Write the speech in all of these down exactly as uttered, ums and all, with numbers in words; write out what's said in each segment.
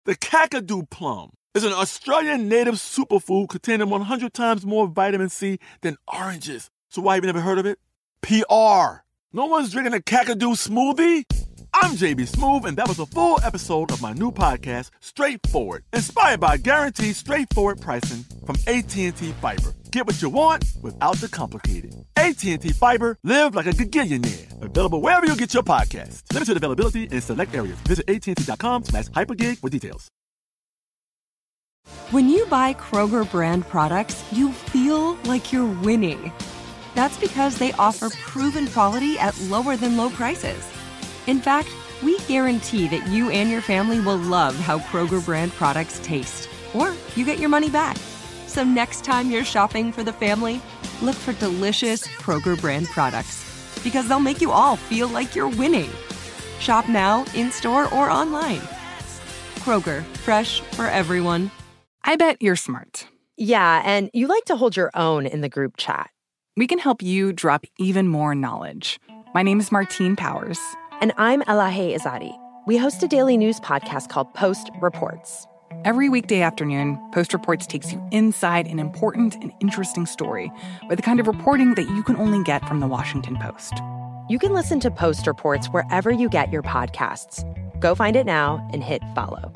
The Kakadu plum is an Australian native superfood containing one hundred times more vitamin C than oranges. So why have you never heard of it? P R. No one's drinking a Kakadu smoothie? I'm J B Smoove, and that was a full episode of my new podcast, Straightforward, inspired by guaranteed straightforward pricing from A T and T Fiber. Get what you want without the complicated. A T and T Fiber, live like a gigillionaire. Available wherever you get your podcasts. Limited availability in select areas. Visit AT&T.com slash hypergig for details. When you buy Kroger brand products, you feel like you're winning. That's because they offer proven quality at lower than low prices. In fact, we guarantee that you and your family will love how Kroger brand products taste, or you get your money back. So next time you're shopping for the family, look for delicious Kroger brand products, because they'll make you all feel like you're winning. Shop now, in-store, or online. Kroger, fresh for everyone. I bet you're smart. Yeah, and you like to hold your own in the group chat. We can help you drop even more knowledge. My name is Martine Powers. And I'm Elahe Izadi. We host a daily news podcast called Post Reports. Every weekday afternoon, Post Reports takes you inside an important and interesting story with the kind of reporting that you can only get from the Washington Post. You can listen to Post Reports wherever you get your podcasts. Go find it now and hit follow.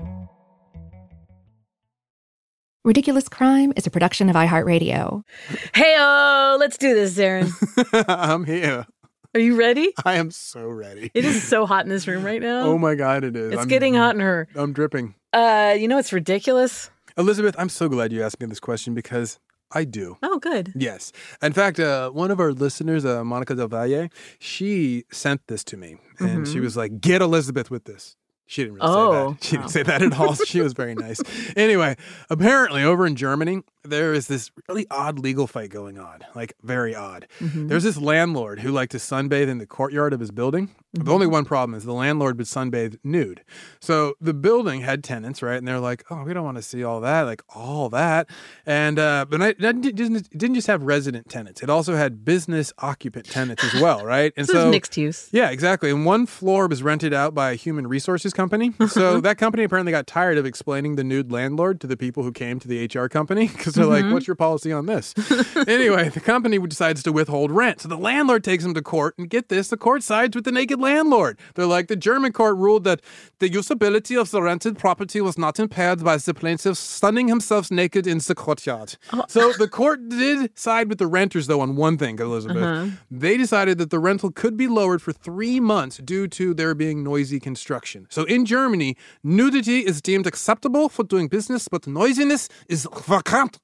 Ridiculous Crime is a production of iHeartRadio. Hey-oh, let's do this, Zarin. I'm here. Are you ready? I am so ready. It is so hot in this room right now. Oh my God, it is. It's I'm, getting hot in her. I'm dripping. Uh, you know what's ridiculous? Elizabeth, I'm so glad you asked me this question because I do. Oh, good. Yes. In fact, uh, one of our listeners, uh, Monica Del Valle, she sent this to me. And mm-hmm. she was like, get Elizabeth with this. She didn't really oh, say that. She oh. didn't say that at all. She was very nice. Anyway, apparently over in Germany, there is this really odd legal fight going on. Like, very odd. Mm-hmm. There's this landlord who liked to sunbathe in the courtyard of his building. Mm-hmm. The only one problem is the landlord would sunbathe nude. So the building had tenants, right? And they're like, oh, we don't want to see all that, like all that. And, uh, but it didn't, it didn't just have resident tenants. It also had business occupant tenants as well, right? And so, so mixed use. Yeah, exactly. And one floor was rented out by a human resources company. So that company apparently got tired of explaining the nude landlord to the people who came to the H R company because they're mm-hmm. like, what's your policy on this? Anyway, the company decides to withhold rent. So the landlord takes him to court, and get this, the court sides with the naked landlord. They're like, the German court ruled that the usability of the rented property was not impaired by the plaintiff sunning himself naked in the courtyard. Oh. So the court did side with the renters, though, on one thing, Elizabeth. Uh-huh. They decided that the rental could be lowered for three months due to there being noisy construction. So in Germany, nudity is deemed acceptable for doing business, but noisiness is verkannt.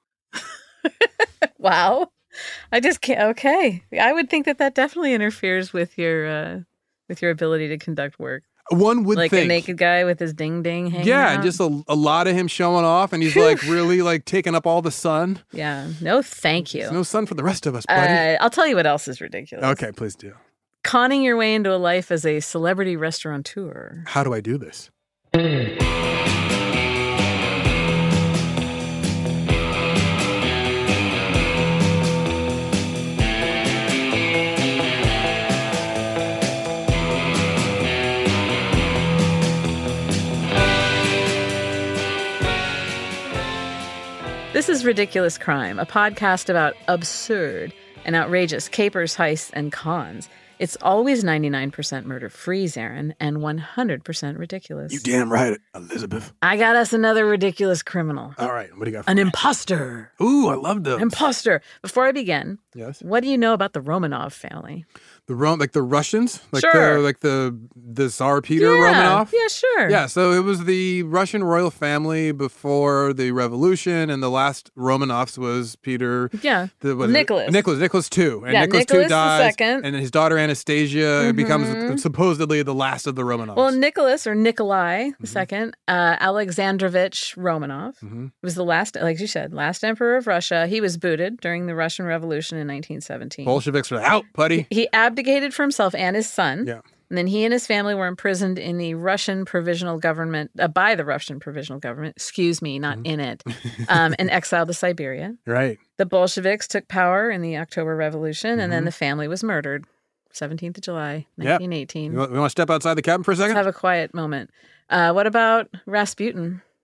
Wow. I just can't. Okay. I would think that that definitely interferes with your uh, with your ability to conduct work. One would like think. Like a naked guy with his ding-ding hanging Yeah, out. just a, a lot of him showing off, and he's like really like taking up all the sun. Yeah. No, thank you. There's no sun for the rest of us, buddy. Uh, I'll tell you what else is ridiculous. Okay, please do. Conning your way into a life as a celebrity restaurateur. How do I do this? This is Ridiculous Crime, a podcast about absurd and outrageous capers, heists, and cons. It's always ninety-nine percent murder-free, Zarin, and one hundred percent ridiculous. You damn right, Elizabeth. I got us another ridiculous criminal. All right, what do you got for An me? imposter. Ooh, I love those. Imposter. Before I begin, yes. What do you know about the Romanov family? The Ro- like the Russians, like sure. the like the the Tsar Peter yeah, Romanov. Yeah, sure. Yeah, so it was the Russian royal family before the revolution, and the last Romanovs was Peter. Yeah, the, well, Nicholas. It? Nicholas, Nicholas two, and yeah, Nicholas, Nicholas two dies, the second. and his daughter Anastasia mm-hmm. becomes supposedly the last of the Romanovs. Well, Nicholas or Nikolai the mm-hmm. second, uh, Alexandrovich Romanov mm-hmm. was the last, like you said, last emperor of Russia. He was booted during the Russian Revolution in nineteen seventeen. Bolsheviks were out, buddy. He, he abdicated for himself and his son. Yeah. And then he and his family were imprisoned in the Russian provisional government, uh, by the Russian provisional government, excuse me, not mm-hmm. in it, um, and exiled to Siberia. Right. The Bolsheviks took power in the October Revolution, and mm-hmm. then the family was murdered. seventeenth of July, nineteen eighteen. Yep. We want to step outside the cabin for a second? Let's have a quiet moment. Uh, what about Rasputin?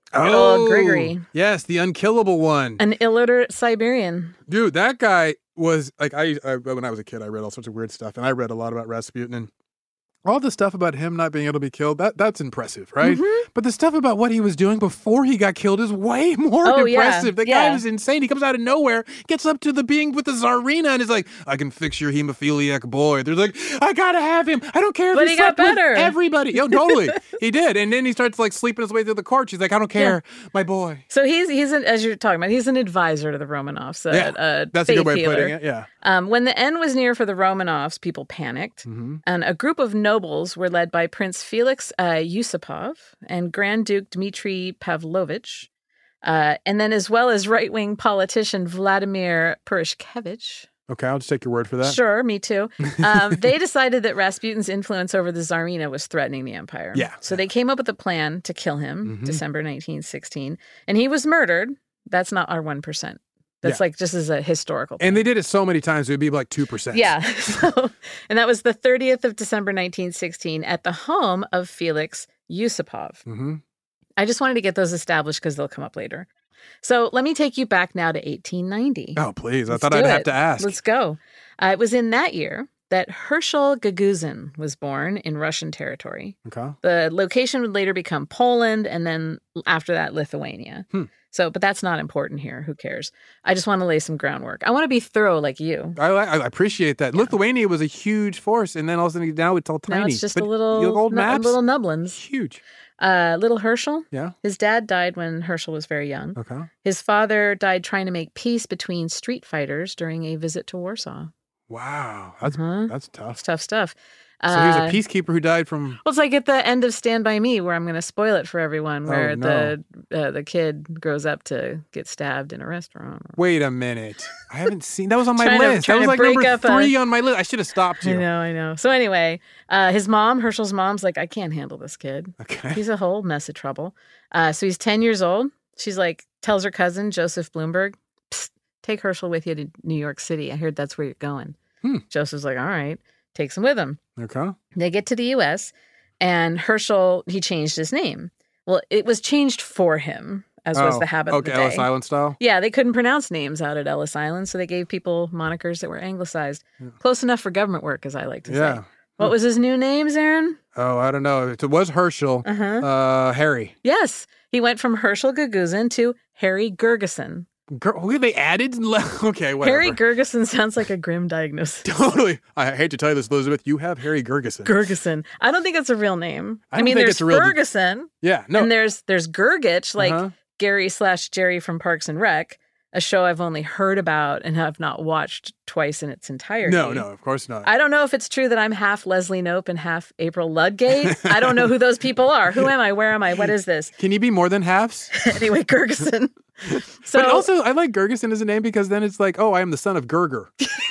Oh, old Grigory. Yes, the unkillable one. An illiterate Siberian. Dude, that guy was like, I, I when I was a kid, I read all sorts of weird stuff, and I read a lot about Rasputin, and all the stuff about him not being able to be killed, that that's impressive, right? Mm-hmm. But the stuff about what he was doing before he got killed is way more Oh, impressive. yeah, The guy yeah. was insane. He comes out of nowhere, gets up to the being with the Tsarina, and is like, I can fix your hemophiliac boy. They're like, I gotta have him. I don't care if But he he got slept with better. everybody. Yo, totally. He did. And then he starts like sleeping his way through the court. She's like, I don't care. My boy. So he's, he's an, as you're talking about, he's an advisor to the Romanovs. A, Yeah, a that's a faith good way healer. of putting it. Yeah. Um, when the end was near for the Romanovs, people panicked, Mm-hmm. and a group of nobles were led by Prince Felix uh, Yusupov and Grand Duke Dmitry Pavlovich, uh, and then as well as right-wing politician Vladimir Purishkevich. Okay, I'll just take your word for that. Sure, me too. Um, they decided that Rasputin's influence over the Tsarina was threatening the empire. Yeah. So they came up with a plan to kill him, Mhm. December nineteen sixteen, and he was murdered. That's not our one percent. That's Yeah. like just as a historical thing. And they did it so many times, it would be like two percent. Yeah. So, and that was the thirtieth of December, nineteen sixteen, at the home of Felix Yusupov. Mm-hmm. I just wanted to get those established because they'll come up later. So let me take you back now to eighteen ninety. Oh, please. I Let's thought do I'd have it. to ask. Let's go. Uh, it was in that year that Herschel Gaguzin was born in Russian territory. Okay. The location would later become Poland, and then after that, Lithuania. Hmm. So, but that's not important here. Who cares? I just want to lay some groundwork. I want to be thorough like you. I, I appreciate that. Lithuania was a huge force, and then all of a sudden now it's all tiny. Now it's just But a little, you look old nu- maps, little nublins. huge. Uh, little Herschel. Yeah. His dad died when Herschel was very young. Okay. His father died trying to make peace between street fighters during a visit to Warsaw. Wow. That's Uh-huh. that's tough. It's tough stuff. So he was a Uh, peacekeeper who died from. Well, it's like at the end of Stand By Me, where I'm going to spoil it for everyone, where Oh, no. the uh, the kid grows up to get stabbed in a restaurant. Wait a minute. I haven't seen. That was on my Trying to- list. That trying was to like break number up a- three on my list. I should have stopped I you. know, I know. So anyway, uh, his mom, Herschel's mom's like, I can't handle this kid. Okay. He's a whole mess of trouble. Uh, so he's ten years old. She's like, tells her cousin, Joseph Bloomberg, Psst, take Herschel with you to New York City. I heard that's where you're going. Hmm. Joseph's like, all right, takes him with him. Okay. They get to the U S, and Herschel, he changed his name. Well, it was changed for him, as was Oh, the habit okay, of the day. Ellis Island style. Yeah, they couldn't pronounce names out at Ellis Island, so they gave people monikers that were anglicized. Close enough for government work, as I like to Yeah. say. What was his new name, Zarin? Oh, I don't know. It was Herschel. Uh-huh. Uh, Harry. Yes. He went from Herschel Gaguzin to Harry Gergeson. Girl, who they added? Okay, whatever. Harry Gergeson sounds like a grim diagnosis. Totally. I hate to tell you this, Elizabeth. You have Harry Gergeson. Gergeson. I don't think that's a real name. I I, don't mean, think there's it's a real- Ferguson, yeah. No. and there's there's Gergich, like Uh-huh. Gary slash Jerry from Parks and Rec, a show I've only heard about and have not watched twice in its entirety. No, no, of course not. I don't know if it's true that I'm half Leslie Knope and half April Ludgate. I don't know who those people are. Who am I? Where am I? What is this? Can you be more than halves? Anyway, Gergeson. So But also, I like Gergeson as a name because then it's like, oh, I am the son of Gerger.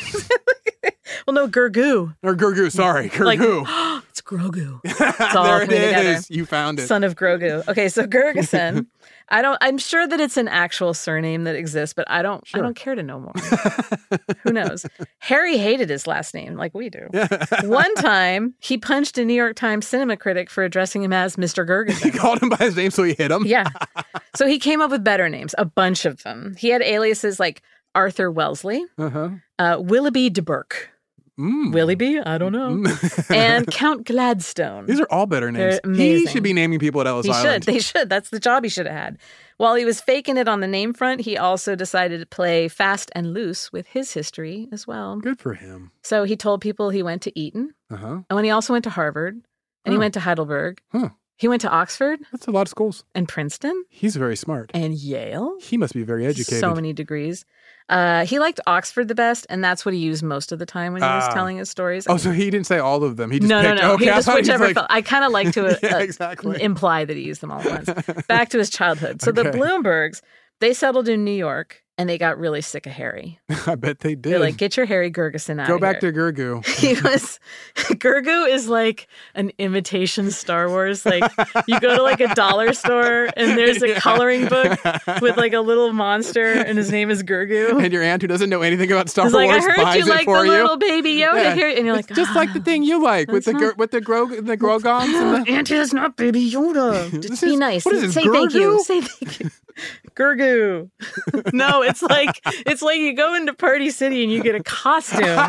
well, no, Gergu. Or Gergu, sorry. Like, Gergu. it's Grogu. It's all there it coming together. is. You found it. Son of Grogu. Okay, so Gergeson. I don't. I'm sure that it's an actual surname that exists, but I don't. Sure. I don't care to know more. Who knows? Harry hated his last name, like we do. One time, he punched a New York Times cinema critic for addressing him as Mister He Gergeson. called him by his name, so he hit him. Yeah. So he came up with better names, a bunch of them. He had aliases like Arthur Wellesley, Uh-huh. uh, Willoughby de Burke, Mm. Willoughby, I don't know, and Count Gladstone. These are all better names. They're He amazing. should be naming people at Ellis He Island. should. They should. That's the job he should have had. While he was faking it on the name front, he also decided to play fast and loose with his history as well. Good for him. So he told people he went to Eton, Uh-huh. and when he also went to Harvard, and he Huh. went to Heidelberg. Huh. He went to Oxford That's a lot of schools. and Princeton He's very smart. and Yale. He must be very educated. So many degrees. Uh, he liked Oxford the best, and that's what he used most of the time when he was Ah. telling his stories. Oh, so he didn't say all of them. He just no, no, picked. no. Okay, he I just thought he was whichever like, felt. I kind of like to uh, Yeah, uh, exactly. imply that he used them all at once. Back to his childhood. So the Okay. Bloombergs, they settled in New York, and they got really sick of Harry. I bet they did. They're like, get your Harry Gergeson out Go of back here. to Gurgu. He was, Gurgu is like an imitation Star Wars. Like you go to like a dollar store and there's a Yeah. coloring book with like a little monster and his name is Gurgu. And your aunt who doesn't know anything about Star He's Wars like, I heard buys you it like the for you. little baby Yoda Yeah. here. And you're like, It's just like the thing you like with the that's gr- not- with the gro the grogons and the Auntie, that's not baby Yoda. Just This be is- nice. what is this, Say thank you. Gurgu? Say thank you. Gurgu. No, it's like it's like you go into Party City and you get a costume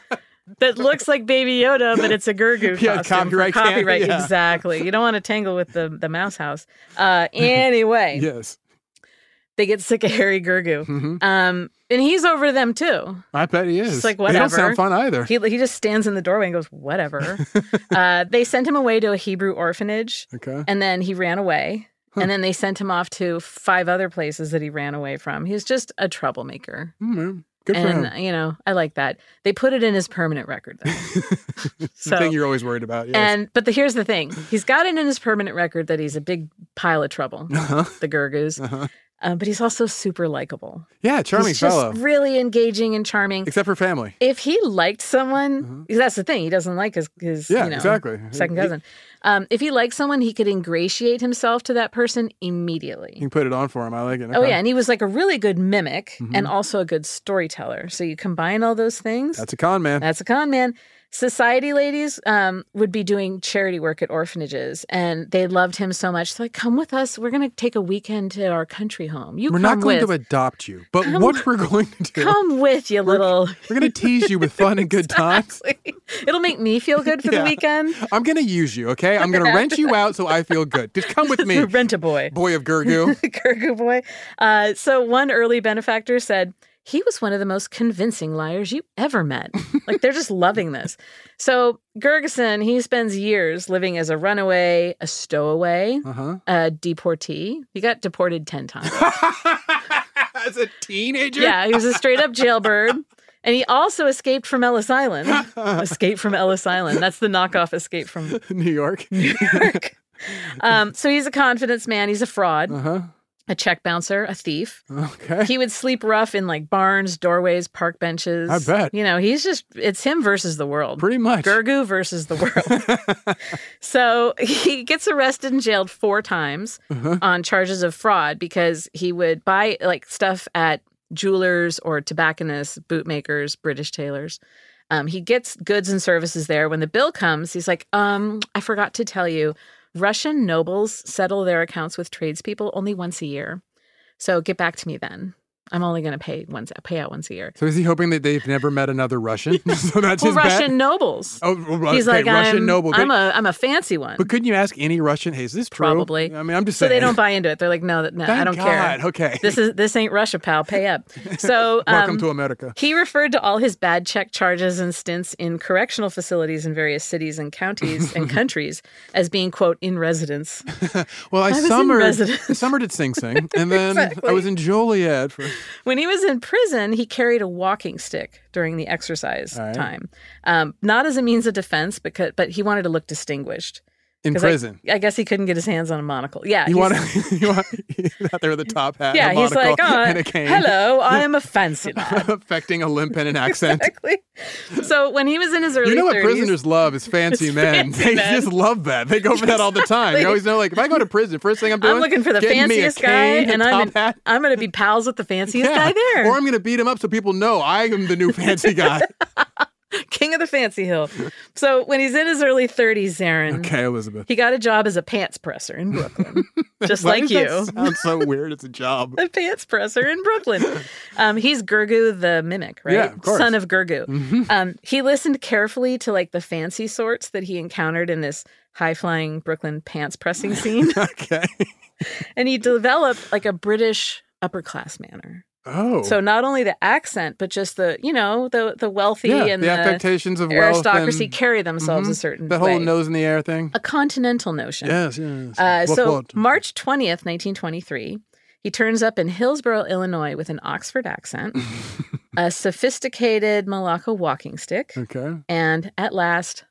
that looks like Baby Yoda, but it's a Gurgu costume. Yeah, for copyright can't- Copyright, yeah. exactly. You don't want to tangle with the, the mouse house. Uh, anyway, yes. they get sick of Harry Gurgu. hmm Um, and he's over them too. I bet he is. Just like, They don't whatever. sound fun either. He, he just stands in the doorway and goes, whatever. uh, they sent him away to a Hebrew orphanage. Okay. And then he ran away. And then they sent him off to five other places that he ran away from. He's just a troublemaker. Mm, Good for And, him. you know, I like that. They put it in his permanent record, though. The so, thing you're always worried about. Yes. and but the, here's the thing. He's got it in his permanent record that he's a big pile of trouble, uh-huh. the Gurgus. Uh-huh. Um, but he's also super likable. Yeah, charming he's fellow. just really engaging and charming. Except for family. If he liked someone, because that's the thing, he doesn't like his, his Yeah, you know, exactly. second He- cousin. Um, if he liked someone, he could ingratiate himself to that person immediately. You can put it on for him. I like it. Oh, Okay. yeah. And he was like a really good mimic Mhm. and also a good storyteller. So you combine all those things. That's a con man. That's a con man. Society ladies um, would be doing charity work at orphanages, and they loved him so much. They're like, come with us. We're going to take a weekend to our country home. You We're come not going with. to adopt you, but Come- what we're going to do, Come with, you little. we're going to tease you with fun and good times. Exactly. It'll make me feel good for Yeah. the weekend. I'm going to use you, okay? I'm going to rent you out so I feel good. Just come with me, Rent a boy. boy of Gurgu. Gurgu boy. Uh, so one early benefactor said, he was one of the most convincing liars you ever met. Like, they're just loving this. So Gergeson, he spends years living as a runaway, a stowaway, Uh-huh. a deportee. He got deported ten times. As a teenager? Yeah, he was a straight up jailbird. And he also escaped from Ellis Island. Escape from Ellis Island. That's the knockoff Escape from New York. New York. Um, so he's a confidence man. He's a fraud, Uh-huh. a check bouncer, a thief. Okay. He would sleep rough in like barns, doorways, park benches. I bet. You know, he's just, it's him versus the world. Pretty much. Gurgu versus the world. So he gets arrested and jailed four times Uh-huh. on charges of fraud because he would buy like stuff at jewelers or tobacconists, bootmakers, British tailors. Um, he gets goods and services there. When the bill comes, he's like, um, I forgot to tell you, Russian nobles settle their accounts with tradespeople only once a year. So get back to me then. I'm only going to pay once, pay out once a year. So is he hoping that they've never met another Russian? so that's Well, his Russian bet? nobles. Oh, well, He's okay, like, Russian I'm, noble. I'm But, a, I'm a fancy one. but couldn't you ask any Russian, hey, is this true? Probably. I mean, I'm just So saying. they don't buy into it. They're like, no, that- no, I Thank don't God. care. Okay. This is this ain't Russia, pal. Pay up. So Welcome um, to America. he referred to all his bad check charges and stints in correctional facilities in various cities and counties and countries as being, quote, in residence. Well, I, I was in summered, residence. I summered at Sing Sing, and then Exactly. I was in Joliet for. When he was in prison, he carried a walking stick during the exercise All right. time, um, not as a means of defense, because but he wanted to look distinguished. In 'Cause I- prison. I, guess he couldn't get his hands on a monocle. Yeah, You he's- want to, you want, he's out there with a top hat, yeah, and a he's monocle, like, oh, and a cane. hello, I am a fancy lad. Affecting a limp and an accent. Exactly. So when he was in his early You know what thirties, prisoners love is fancy It's men. fancy They men. just love that. They go for that all the time. Exactly. You always know, like, if I go to prison, first thing I'm doing, I'm looking for the getting me a fanciest guy, cane, and a I'm top in, hat. I'm going to be pals with the fanciest Yeah. guy there. Or I'm going to beat him up so people know I am the new fancy guy. King of the fancy hill. So when he's in his early thirties, Zarin, Okay, Elizabeth. he got a job as a pants presser in Brooklyn, just Why like does you. that sound so weird. It's a job. A pants presser in Brooklyn. Um, he's Gurgu the mimic, right? Yeah, of course. Son of Gurgu. Mhm. Um, he listened carefully to like the fancy sorts that he encountered in this high-flying Brooklyn pants pressing scene, Okay. and he developed like a British upper-class manner. Oh. So not only the accent, but just the, you know, the the wealthy yeah, and the, the, affectations of wealth aristocracy and, carry themselves Mhm. a certain the whole way. nose in the air thing. A continental notion. Yes, yes. Uh, What- so what? March twentieth, nineteen twenty-three, he turns up in Hillsborough, Illinois with an Oxford accent, a sophisticated Malacca walking stick, Okay. and at last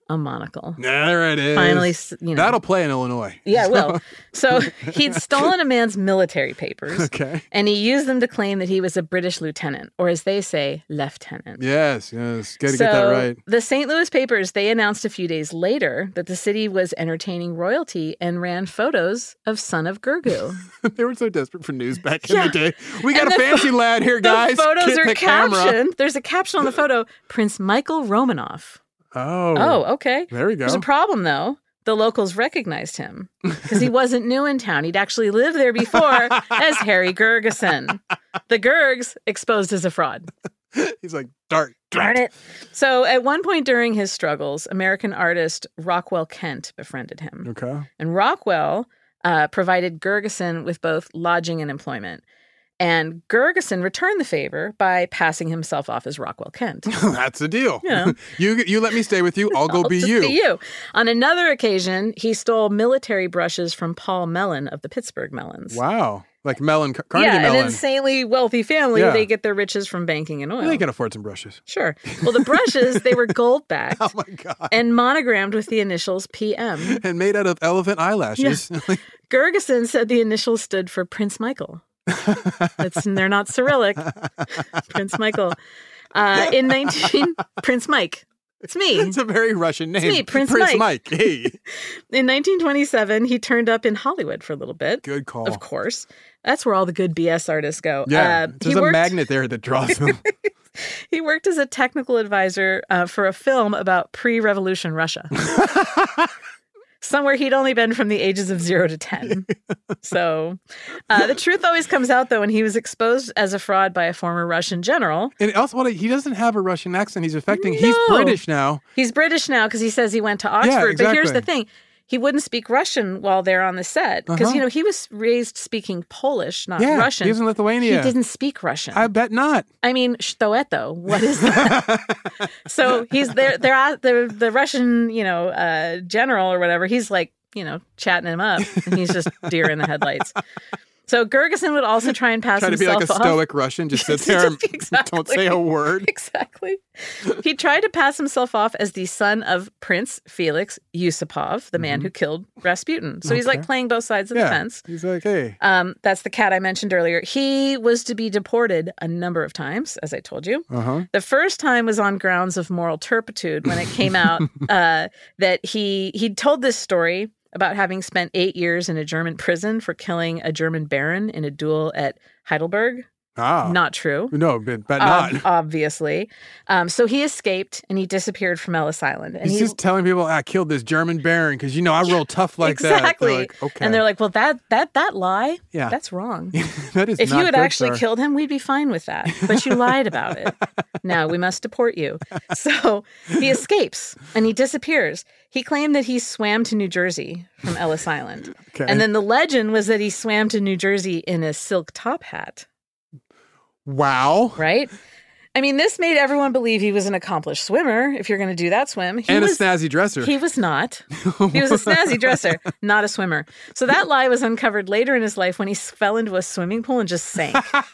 a monocle. There it is. Finally, you know. That'll play in Illinois. Yeah, it will. So he'd stolen a man's military papers. Okay. And he used them to claim that he was a British lieutenant, or as they say, lieutenant. Yes, yes. Got to so get that right. The Saint Louis papers, they announced a few days later that the city was entertaining royalty and ran photos of Son of Gurgu. They were so desperate for news back Yeah. in the day. We got And a the fancy pho- lad here, guys. The photos Get are the camera. captioned. There's a caption on the photo, Prince Michael Romanov. Oh. Oh, okay. There we go. There's a problem, though. The locals recognized him because he wasn't new in town. He'd actually lived there before as Harry Gurgison. The Gurgs exposed as a fraud. He's like, dark. Darn it. So at one point during his struggles, American artist Rockwell Kent befriended him. Okay. And Rockwell uh, provided Gurgison with both lodging and employment. And Gurgison returned the favor by passing himself off as Rockwell Kent. That's the deal. Yeah. you you let me stay with you. I'll go I'll be just you. be you. On another occasion, he stole military brushes from Paul Mellon of the Pittsburgh Melons. Wow. Like Mellon, Carnegie yeah, Mellon. an insanely wealthy family. Yeah. They get their riches from banking and oil. They can afford some brushes. Sure. Well, the brushes, they were gold-backed. Oh, my God. And monogrammed with the initials P M. And made out of elephant eyelashes. Yeah. Gurgison said the initials stood for Prince Michael. It's, they're not Cyrillic. Prince Michael. Uh, in nineteen... Prince Mike. It's me. It's a very Russian name. It's me, Prince, Prince Mike. Mike. Hey. In nineteen twenty-seven, he turned up in Hollywood for a little bit. Good call. Of course. That's where all the good B S artists go. Yeah. Uh, There's he a worked, magnet there that draws them. He worked as a technical advisor uh, for a film about pre-revolution Russia. Somewhere he'd only been from the ages of zero to ten. So uh, the truth always comes out, though, when he was exposed as a fraud by a former Russian general. And also, what he doesn't have a Russian accent. He's affecting. No. He's British now. He's British now because he says he went to Oxford. Yeah, But here's the exactly. thing. He wouldn't speak Russian while they're on the set. Because, Uh-huh. you know, he was raised speaking Polish, not Yeah, Russian. he was in Lithuania. He didn't speak Russian. I bet not. I mean, shtoeto, what is that? So he's there. They're at the the Russian, you know, uh, general or whatever. He's like, you know, chatting him up, and he's just deer in the headlights. So Gurgison would also try and pass Try to be himself like a off. stoic Russian, just sit there and Exactly. don't say a word. Exactly. He tried to pass himself off as the son of Prince Felix Yusupov, the man who killed Rasputin. So he's like Okay. playing both sides of the Yeah. fence. He's like, hey. Um, that's the cat I mentioned earlier. He was to be deported a number of times, as I told you. Uh-huh. The first time was on grounds of moral turpitude when it came out uh, that he he told this story about having spent eight years in a German prison for killing a German baron in a duel at Heidelberg. Ah. Not true. No, but, but Ob- not. obviously. Um, so he escaped and he disappeared from Ellis Island. And He's he, just telling people, I killed this German baron because, you know, I roll tough like that. exactly. They're like, okay. And they're like, well, that that that lie, Yeah. that's wrong. that is If not you had good, actually sir. killed him, we'd be fine with that. But you lied about it. Now we must deport you. So he escapes and he disappears. He claimed that he swam to New Jersey from Ellis Island. Okay. And then the legend was that he swam to New Jersey in a silk top hat, Wow. right? I mean, this made everyone believe he was an accomplished swimmer if you're going to do that swim. He And was, a snazzy dresser. He was not. He was a snazzy dresser, not a swimmer. So that lie was uncovered later in his life when he s- fell into a swimming pool and just sank.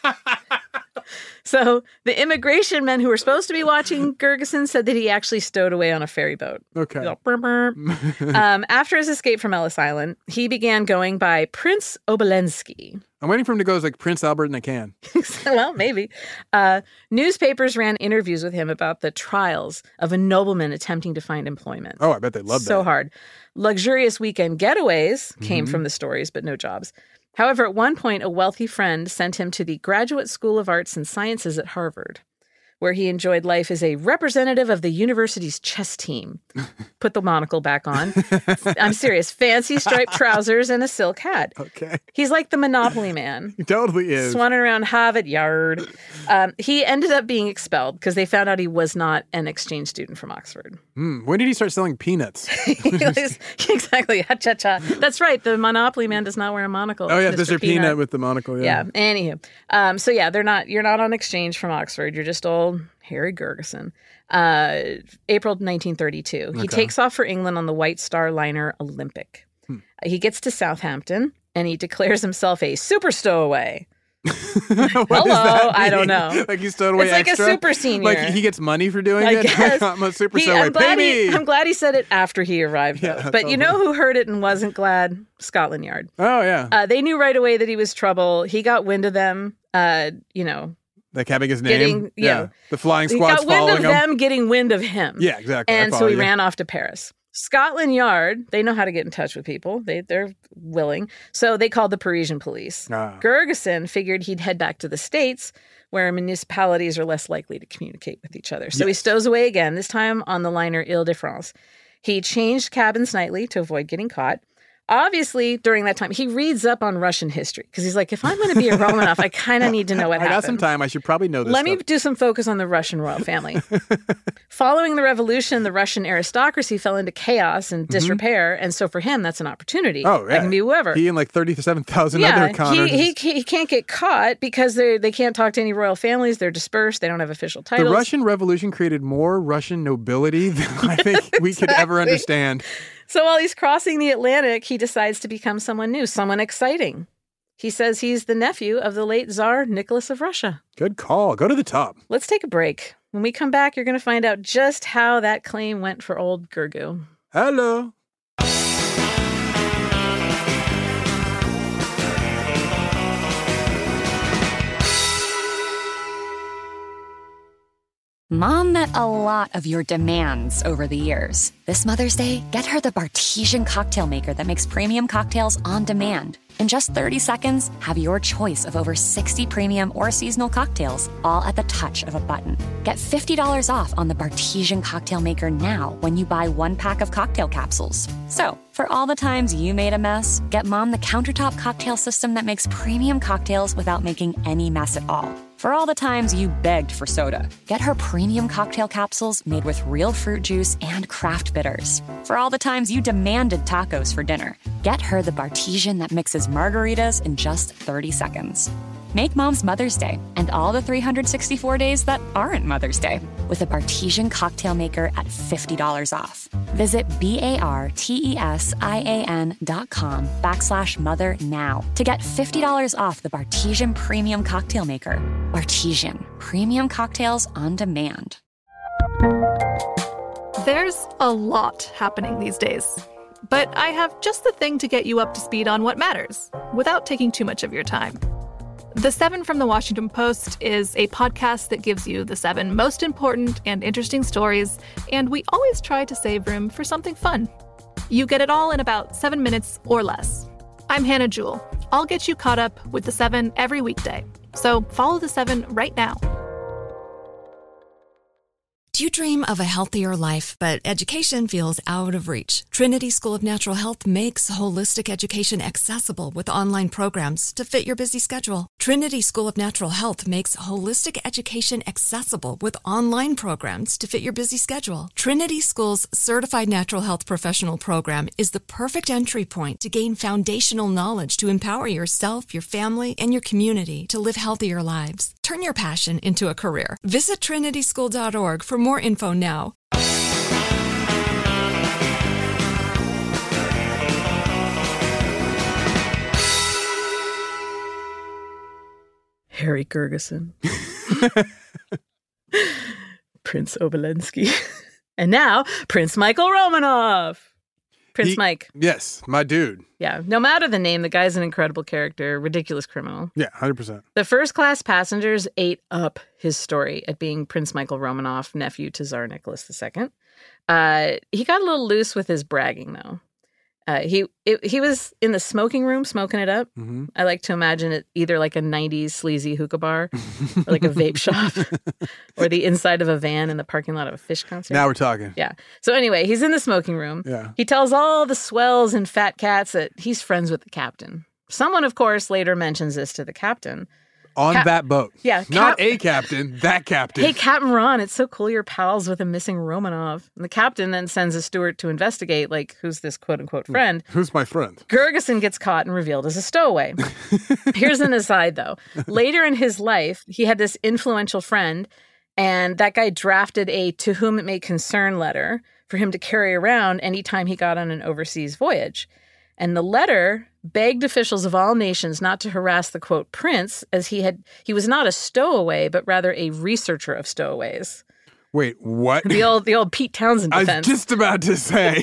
So the immigration men who were supposed to be watching Gurgison said that he actually stowed away on a ferry boat. Okay. Go, brr, brr. um, after his escape from Ellis Island, he began going by Prince Obolensky. I'm waiting for him to go as like Prince Albert in a can. Well, maybe. Uh, newspapers ran interviews with him about the trials of a nobleman attempting to find employment. Oh, I bet they love that. So hard. Luxurious weekend getaways came Mm-hmm. from the stories, but no jobs. However, at one point, a wealthy friend sent him to the Graduate School of Arts and Sciences at Harvard, where he enjoyed life as a representative of the university's chess team. Put the monocle back on. I'm serious. Fancy striped trousers and a silk hat. Okay. He's like the Monopoly man. He totally is. Swanning around Harvard Yard. Um, he ended up being expelled because they found out he was not an exchange student from Oxford. Hmm. When did he start selling peanuts? He was- exactly. Ha-cha-cha. That's right. The Monopoly man does not wear a monocle. Oh, yeah. It's There's Mister your peanut with the monocle. Yeah. Yeah. Anywho. Um, so yeah, they're not, you're not on exchange from Oxford. You're just old Harry Gurgison. Uh, April nineteen thirty-two. He Okay. takes off for England on the White Star liner Olympic. Hmm. He gets to Southampton and he declares himself a super stowaway. Hello, I don't know. Like he stowed away It's like extra? a super senior. Like he gets money for doing I it? guess. I'm a super He- stowaway. I'm, glad Pay he, me! I'm glad he said it after he arrived, though. Yeah, but you totally. know who heard it and wasn't glad? Scotland Yard. Oh, yeah. Uh, they knew right away that he was trouble. He got wind of them, uh, you know. Like having his name? Getting- yeah. The flying He squad's got wind following of him. them getting wind of him. Yeah, exactly. I And so follow he you. ran off to Paris. Scotland Yard, they know how to get in touch with people. They, they're willing. So they called the Parisian police. Ah. Gergeson figured he'd head back to the States, where municipalities are less likely to communicate with each other. So he Yes. stows away again, this time on the liner Ile-de-France. He changed cabins nightly to avoid getting caught. Obviously, during that time, he reads up on Russian history because he's like, if I'm going to be a Romanov, I kind of need to know what I happened. got some time. I should probably know this Let me stuff. do some focus on the Russian royal family. Following the revolution, the Russian aristocracy fell into chaos and disrepair, and so for him, that's an opportunity. Oh, yeah. I can be whoever. He and like thirty-seven thousand yeah, other Connors. he, he he can't get caught because they they can't talk to any royal families. They're dispersed. They don't have official the titles. Russian Revolution created more Russian nobility than I think we could ever Exactly. understand. So while he's crossing the Atlantic, he decides to become someone new, someone exciting. He says he's the nephew of the late Tsar Nicholas of Russia. Good call. Go to the top. Let's take a break. When we come back, you're going to find out just how that claim went for old Gergu. Hello. Mom met a lot of your demands over the years. This Mother's Day, get her the Bartesian cocktail maker that makes premium cocktails on demand. In just thirty seconds, have your choice of over sixty premium or seasonal cocktails, all at the touch of a button. Get fifty dollars off on the Bartesian cocktail maker now when you buy one pack of cocktail capsules. So, for all the times you made a mess, get Mom the countertop cocktail system that makes premium cocktails without making any mess at all. For all the times you begged for soda, get her premium cocktail capsules made with real fruit juice and craft bitters. For all the times you demanded tacos for dinner, get her the Bartesian that mixes margaritas in just thirty seconds. Make Mom's Mother's Day and all the three hundred sixty-four days that aren't Mother's Day with a Bartesian cocktail maker at fifty dollars off. Visit B-A-R-T-E-S-I-A-N dot com backslash mother now to get fifty dollars off the Bartesian Premium Cocktail Maker. Bartesian, premium cocktails on demand. There's a lot happening these days, but I have just the thing to get you up to speed on what matters without taking too much of your time. The Seven from the Washington Post is a podcast that gives you the seven most important and interesting stories, and we always try to save room for something fun. You get it all in about seven minutes or less. I'm Hannah Jewell. I'll get you caught up with the seven every weekday. So follow the seven right now. Do you dream of a healthier life, but education feels out of reach? Trinity School of Natural Health makes holistic education accessible with online programs to fit your busy schedule. Trinity School of Natural Health makes holistic education accessible with online programs to fit your busy schedule. Trinity School's Certified Natural Health Professional Program is the perfect entry point to gain foundational knowledge to empower yourself, your family, and your community to live healthier lives. Turn your passion into a career. Visit trinity school dot org for more info now. Harry Gergeson. Prince Obolensky. And now, Prince Michael Romanov. Prince He- Mike. Yes, my dude. Yeah, no matter the name, the guy's an incredible character, ridiculous criminal. Yeah, one hundred percent. The first-class passengers ate up his story at being Prince Michael Romanov, nephew to Tsar Nicholas the Second. Uh, he got a little loose with his bragging, though. Uh, he it, he was in the smoking room smoking it up. Mm-hmm. I like to imagine it either like a nineties sleazy hookah bar or like a vape shop or the inside of a van in the parking lot of a Fish concert. Now we're talking. Yeah. So anyway, he's in the smoking room. Yeah. He tells all the swells and fat cats that he's friends with the captain. Someone, of course, later mentions this to the captain. On Cap- that boat. Yeah, Not Cap- a captain, that captain. Hey, Captain Ron, it's so cool you're pals with a missing Romanov. And the captain then sends a steward to investigate, like, who's this quote-unquote friend? Who's my friend? Gergeson gets caught and revealed as a stowaway. Here's an aside, though. Later in his life, he had this influential friend, and that guy drafted a to whom it may concern letter for him to carry around anytime he got on an overseas voyage. And the letter begged officials of all nations not to harass the, quote, prince, as he had he was not a stowaway, but rather a researcher of stowaways. Wait, what? The old the old Pete Townsend defense. I was just about to say.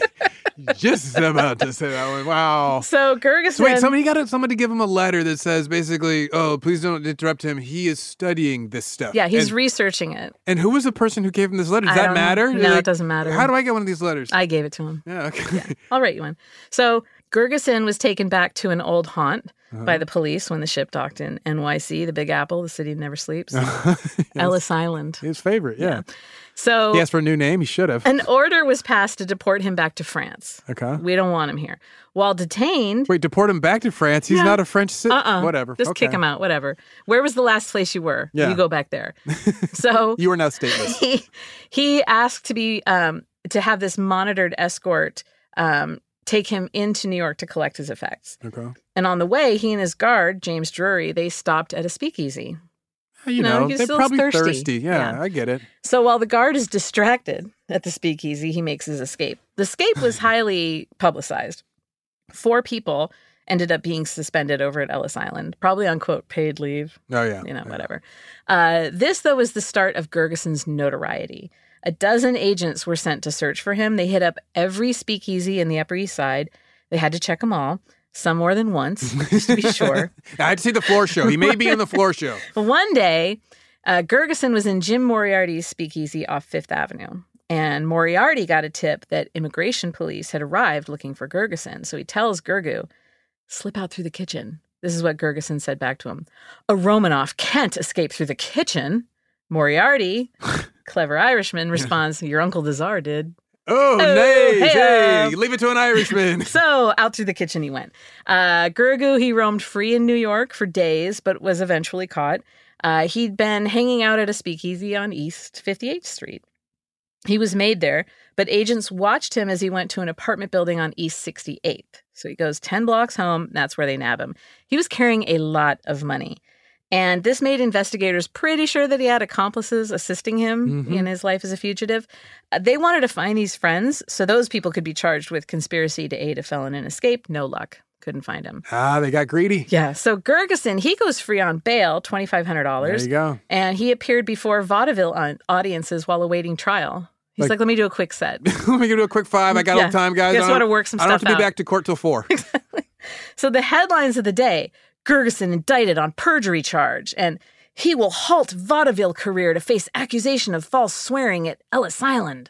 Just about to say that one. Wow. So Gergeson... So wait, somebody got somebody give him a letter that says basically, oh, please don't interrupt him. He is studying this stuff. Yeah, he's and, researching it. And who was the person who gave him this letter? Does I that matter? No, like, it doesn't matter. How do I get one of these letters? I gave it to him. Yeah, okay. Yeah, I'll write you one. So Gergeson was taken back to an old haunt uh-huh. by the police when the ship docked in N Y C, the Big Apple, the city that never sleeps. yes. Ellis Island. His favorite, yeah. yeah. So he asked for a new name. He should have. An order was passed to deport him back to France. Okay. We don't want him here. While detained... Wait, deport him back to France? He's yeah. not a French citizen? Uh-uh. Whatever. Just okay. kick him out, whatever. Where was the last place you were? Yeah. You go back there. So... you are now stateless. He, he asked to be... Um, to have this monitored escort um, take him into New York to collect his effects. Okay. And on the way, he and his guard, James Drury, they stopped at a speakeasy. You know, no, they're probably thirsty. thirsty. Yeah, yeah, I get it. So while the guard is distracted at the speakeasy, he makes his escape. The escape was highly publicized. Four people ended up being suspended over at Ellis Island, probably on, quote, paid leave. Oh, yeah. You know, yeah. whatever. Uh, this, though, was the start of Gergeson's notoriety. A dozen agents were sent to search for him. They hit up every speakeasy in the Upper East Side. They had to check them all. Some more than once, just to be sure. I had to see the floor show. He may be in the floor show. One day, uh, Gergeson was in Jim Moriarty's speakeasy off Fifth Avenue. And Moriarty got a tip that immigration police had arrived looking for Gergeson. So he tells Gergu, slip out through the kitchen. This is what Gergeson said back to him. A Romanoff can't escape through the kitchen. Moriarty, clever Irishman, responds, your Uncle the Tsar did. Oh, oh nice. Hey, hey, leave it to an Irishman. So out through the kitchen he went. Uh, Gergu, he roamed free in New York for days, but was eventually caught. Uh, he'd been hanging out at a speakeasy on East fifty-eighth Street. He was made there, but agents watched him as he went to an apartment building on East sixty-eighth. So he goes ten blocks home, and that's where they nab him. He was carrying a lot of money. And this made investigators pretty sure that he had accomplices assisting him mm-hmm. in his life as a fugitive. Uh, they wanted to find these friends so those people could be charged with conspiracy to aid a felon in escape. No luck. Couldn't find him. Ah, they got greedy. Yeah. So Gergeson, he goes free on bail, twenty-five hundred dollars. There you go. And he appeared before vaudeville on audiences while awaiting trial. He's like, like let me do a quick set. Let me do a quick five. I got yeah. all the time, guys. I just want to work some I stuff out. I don't have to be back to court till four. Exactly. So the headlines of the day, Gergeson indicted on perjury charge, and he will halt vaudeville career to face accusation of false swearing at Ellis Island.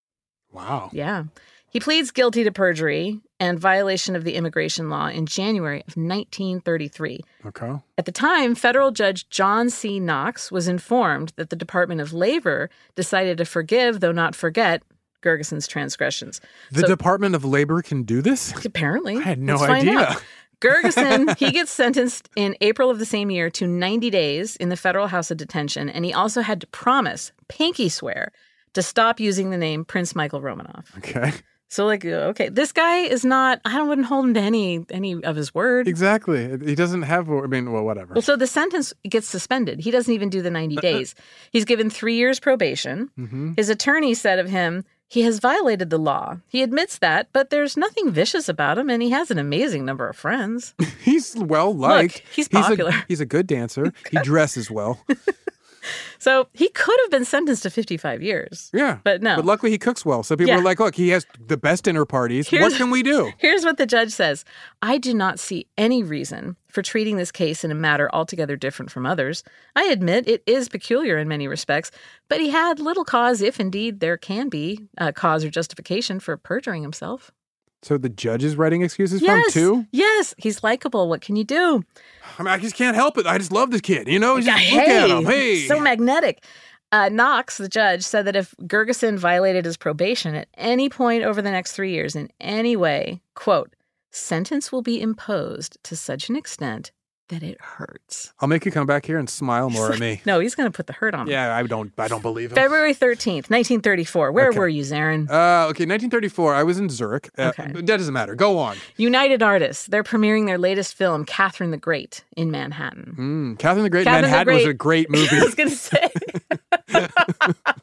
Wow. Yeah. He pleads guilty to perjury and violation of the immigration law in January of nineteen thirty-three. Okay. At the time, federal judge John C. Knox was informed that the Department of Labor decided to forgive, though not forget, Gergeson's transgressions. The so, Department of Labor can do this? Apparently. I had no Let's find idea. out. Gergeson, he gets sentenced in April of the same year to ninety days in the federal house of detention, and he also had to promise, pinky swear, to stop using the name Prince Michael Romanoff. Okay. So, like, okay, this guy is not, I wouldn't hold him to any any of his word. Exactly. He doesn't have, I mean, well, whatever. Well, so the sentence gets suspended. He doesn't even do the ninety days. He's given three years probation. Mm-hmm. His attorney said of him, he has violated the law. He admits that, but there's nothing vicious about him, and he has an amazing number of friends. He's well-liked. Look, he's popular. He's a, he's a good dancer. He dresses well. So he could have been sentenced to fifty-five years. Yeah. But no. But luckily he cooks well. So people Yeah. are like, look, he has the best dinner parties. Here's- what can we do? Here's what the judge says. I do not see any reason for treating this case in a matter altogether different from others. I admit it is peculiar in many respects, but he had little cause, if indeed there can be a cause or justification for perjuring himself. So the judge is writing excuses Yes. for him too? Yes. He's likable. What can you do? I mean, I just can't help it. I just love this kid. You know, just hey, look at him. Hey. So magnetic. Uh, Knox, the judge, said that if Gergeson violated his probation at any point over the next three years in any way, quote, sentence will be imposed to such an extent that it hurts. I'll make you come back here and smile more at me. No, he's going to put the hurt on him. Yeah, I don't I don't believe him. February thirteenth, nineteen thirty-four. Where Okay. were you, Zarin? Uh, okay, nineteen thirty-four, I was in Zurich. Uh, Okay. That doesn't matter. Go on. United Artists. They're premiering their latest film, Catherine the Great, in Manhattan. Mm, Catherine the Great in Catherine the Manhattan was Great- a great movie. I was going to say.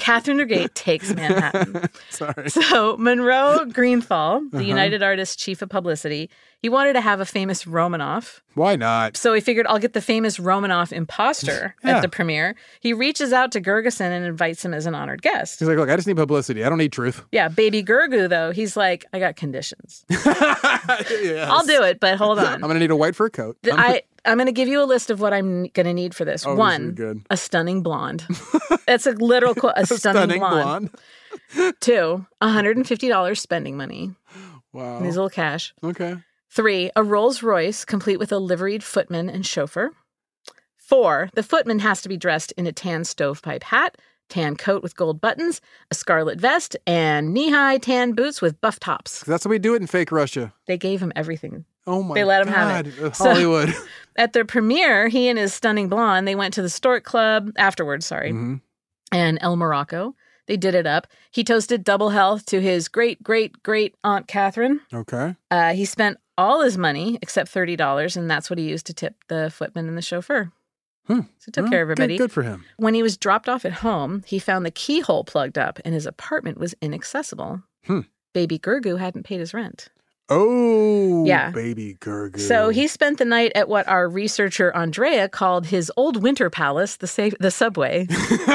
Catherine the Great takes Manhattan. Sorry. So Monroe Greenthal, the Uh-huh. United Artists chief of publicity, he wanted to have a famous Romanoff. Why not? So he figured, I'll get the famous Romanoff imposter Yeah. at the premiere. He reaches out to Gergeson and invites him as an honored guest. He's like, look, I just need publicity. I don't need truth. Yeah, baby Gergu, though, he's like, I got conditions. Yes. I'll do it, but hold on. I'm going to need a white fur coat. Th- I, I'm going to give you a list of what I'm going to need for this. Oh, this One, is good. a stunning blonde. That's a literal quote, a, stunning, Stunning blonde. blonde. Two, one hundred fifty dollars spending money. Wow. These little cash. Okay. Three, a Rolls Royce complete with a liveried footman and chauffeur. Four, the footman has to be dressed in a tan stovepipe hat, tan coat with gold buttons, a scarlet vest, and knee-high tan boots with buff tops. That's how we do it in fake Russia. They gave him everything. Oh my God. They let him have it. Uh, So- Hollywood. At their premiere, he and his stunning blonde, they went to the Stork Club afterwards, sorry, Mhm. and El Morocco. They did it up. He toasted double health to his great, great, great Aunt Catherine. Okay. Uh, he spent all his money except thirty dollars, and that's what he used to tip the footman and the chauffeur. Hmm. So he took Well, care of everybody. Good, good for him. When he was dropped off at home, he found the keyhole plugged up and his apartment was inaccessible. Hmm. Baby Gergu hadn't paid his rent. Oh, Yeah. baby Gergu. So he spent the night at what our researcher Andrea called his old winter palace, the sa- the subway.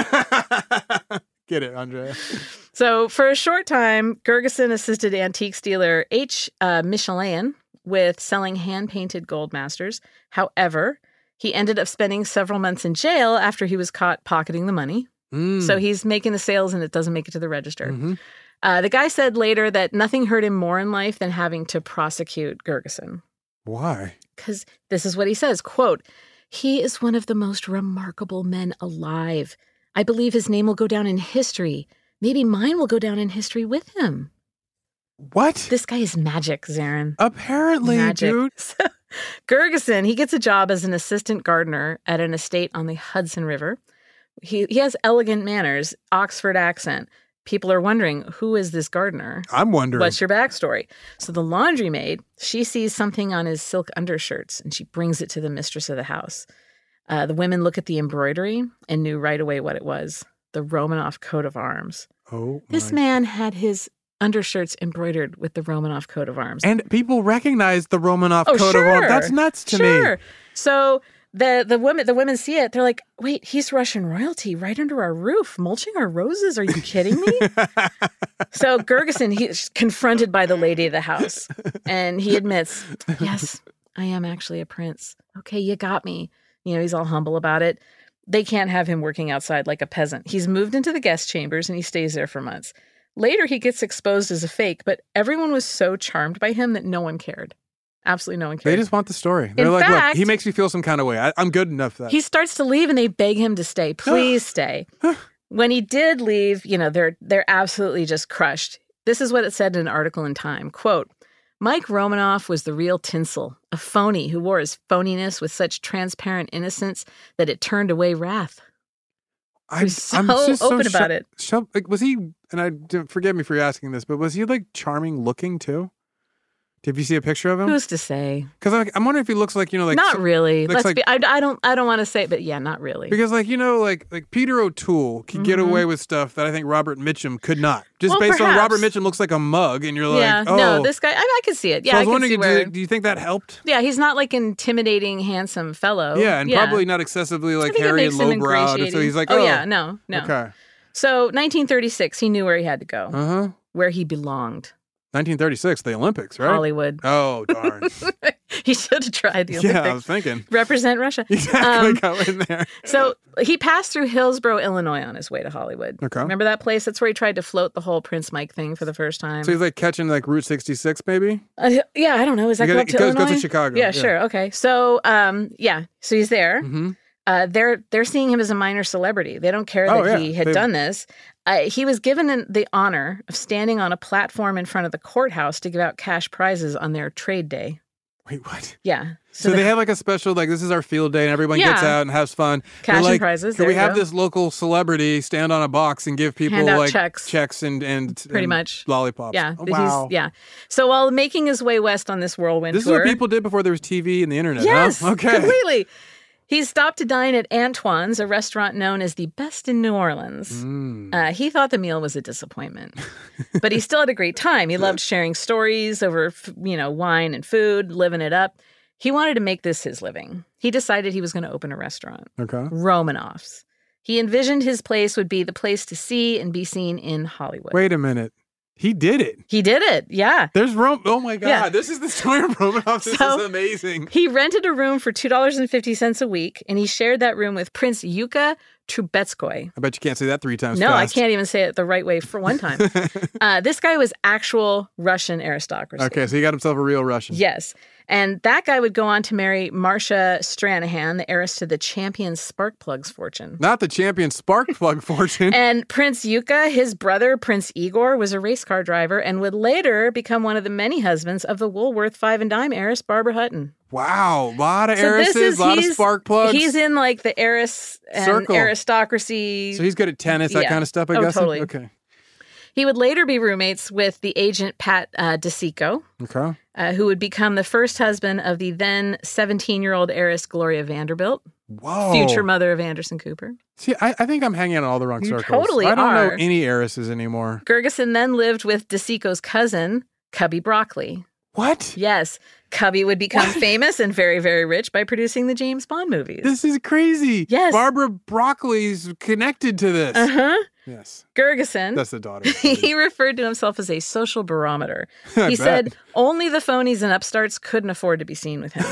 Get it, Andrea. So for a short time, Gergeson assisted antiques dealer H. Uh, Michelin with selling hand-painted gold masters. However, he ended up spending several months in jail after he was caught pocketing the money. Mm. So he's making the sales and it doesn't make it to the register. Mhm. Uh, the guy said later that nothing hurt him more in life than having to prosecute Gergeson. Why? Because this is what he says, quote, "He is one of the most remarkable men alive. I believe his name will go down in history. Maybe mine will go down in history with him." What? This guy is magic, Zarin. Apparently, Magic. dude. So, Gergeson, he gets a job as an assistant gardener at an estate on the Hudson River. He he has elegant manners, Oxford accent. People are wondering, who is this gardener? I'm wondering. What's your backstory? So the laundry maid, she sees something on his silk undershirts and she brings it to the mistress of the house. Uh, the women look at the embroidery and knew right away what it was, the Romanoff coat of arms. Oh, This my- man had his undershirts embroidered with the Romanoff coat of arms. And people recognize the Romanoff Oh, coat sure. of arms. That's nuts to sure. me. So the the women the women see it. They're like, "Wait, he's Russian royalty right under our roof, mulching our roses. Are you kidding me?" So Gergeson, he's confronted by the lady of the house, and he admits, "Yes, I am actually a prince. Okay, you got me." You know, he's all humble about it. They can't have him working outside like a peasant. He's moved into the guest chambers, and he stays there for months. Later, he gets exposed as a fake, but everyone was so charmed by him that no one cared. Absolutely no one cared. They just want the story. They're In like, fact- look, he makes me feel some kind of way. I, I'm good enough for that. He starts to leave and they beg him to stay. Please stay. When he did leave, you know, they're they're absolutely just crushed. This is what it said in an article in Time. Quote, "Mike Romanoff was the real tinsel, a phony who wore his phoniness with such transparent innocence that it turned away wrath." I'm, was so just open sho- about it. sho- like, was he, and I don't- forgive me for asking this, but was he like charming looking too? Did you see a picture of him? Who's to say? Because like, I'm wondering if he looks like, you know, like Not so- really. looks Let's like- be. I, I don't. I don't want to say, but yeah, not really. Because like, you know, like like Peter O'Toole could get Mhm. away with stuff that I think Robert Mitchum could not. Just Well, based on perhaps. Robert Mitchum looks like a mug, and you're like, yeah. oh. No, this guy. I, I can see it. Yeah, so I I, was can wondering, see where. do, do you think that helped? Yeah, he's not like intimidating, handsome fellow. Yeah, and probably not excessively like I think it hairy and makes him lowbrowed. So ingratiating. he's like, oh, oh, yeah, no, no. Okay. So nineteen thirty-six, he knew where he had to go, Uh huh. where he belonged. nineteen thirty-six, the Olympics, right? Hollywood. Oh, darn. He should have tried the Olympics. Yeah, I was thinking. Represent Russia. Exactly, Um, go in there. So he passed through Hillsborough, Illinois on his way to Hollywood. Okay. Remember that place? That's where he tried to float the whole Prince Mike thing for the first time. So he's like catching like Route sixty-six, maybe? Uh, yeah, I don't know. Is that You go gotta- up to it goes- goes to Illinois? Chicago, Yeah, yeah. sure. Okay. So, um, yeah. So he's there. Mm-hmm. Uh, they're they're seeing him as a minor celebrity. They don't care that Oh, yeah. he had They- done this. Uh, he was given an, the honor of standing on a platform in front of the courthouse to give out cash prizes on their trade day. Wait, what? Yeah. So, the- they have like a special, like, this is our field day and everyone gets Yeah. out and has fun. Cash They're and like, prizes, Can there we you have go. this local celebrity stand on a box and give people Hand out like checks. checks and, and Pretty and much. lollipops? Yeah. Oh, he's- wow. Yeah. So while making his way west on this whirlwind This is tour, what people did before there was T V and the internet, yes, huh? Okay. completely. He stopped to dine at Antoine's, a restaurant known as the best in New Orleans. Mm. Uh, he thought the meal was a disappointment, but he still had a great time. He loved sharing stories over, you know, wine and food, living it up. He wanted to make this his living. He decided he was going to open a restaurant. Okay. Romanoff's. He envisioned his place would be the place to see and be seen in Hollywood. Wait a minute. He did it. He did it, yeah. There's Rom. Oh my God, Yeah. this is the story of Romanoff. This So, is amazing. He rented a room for two dollars and fifty cents a week, and he shared that room with Prince Yuka Trubetskoy. I bet you can't say that three times No, fast. I can't even say it the right way for one time. uh, this guy was actual Russian aristocracy. Okay, so he got himself a real Russian. Yes. And that guy would go on to marry Marcia Stranahan, the heiress to the Champion Spark Plugs fortune. Not the Champion Spark Plug fortune. And Prince Yuka, his brother, Prince Igor, was a race car driver and would later become one of the many husbands of the Woolworth Five and Dime heiress, Barbara Hutton. Wow, a lot of So this heiresses, is- a lot of he's- spark plugs. He's in like the heiress and Circle. aristocracy. So he's good at tennis, that Yeah. kind of stuff, I Oh, guess? totally. Okay. He would later be roommates with the agent Pat uh, DeSico, Okay. uh, who would become the first husband of the then seventeen-year-old heiress Gloria Vanderbilt, Whoa. future mother of Anderson Cooper. See, I, I think I'm hanging out in all the wrong You circles. totally I don't are. know any heiresses anymore. Gergeson then lived with DeSico's cousin, Cubby Broccoli. What? Yes. Cubby would become famous and very, very rich by producing the James Bond movies. This is crazy. Yes. Barbara Broccoli's connected to this. Uh-huh. Yes. Gergeson. That's the daughter. He referred to himself as a social barometer. I He bet. said only the phonies and upstarts couldn't afford to be seen with him.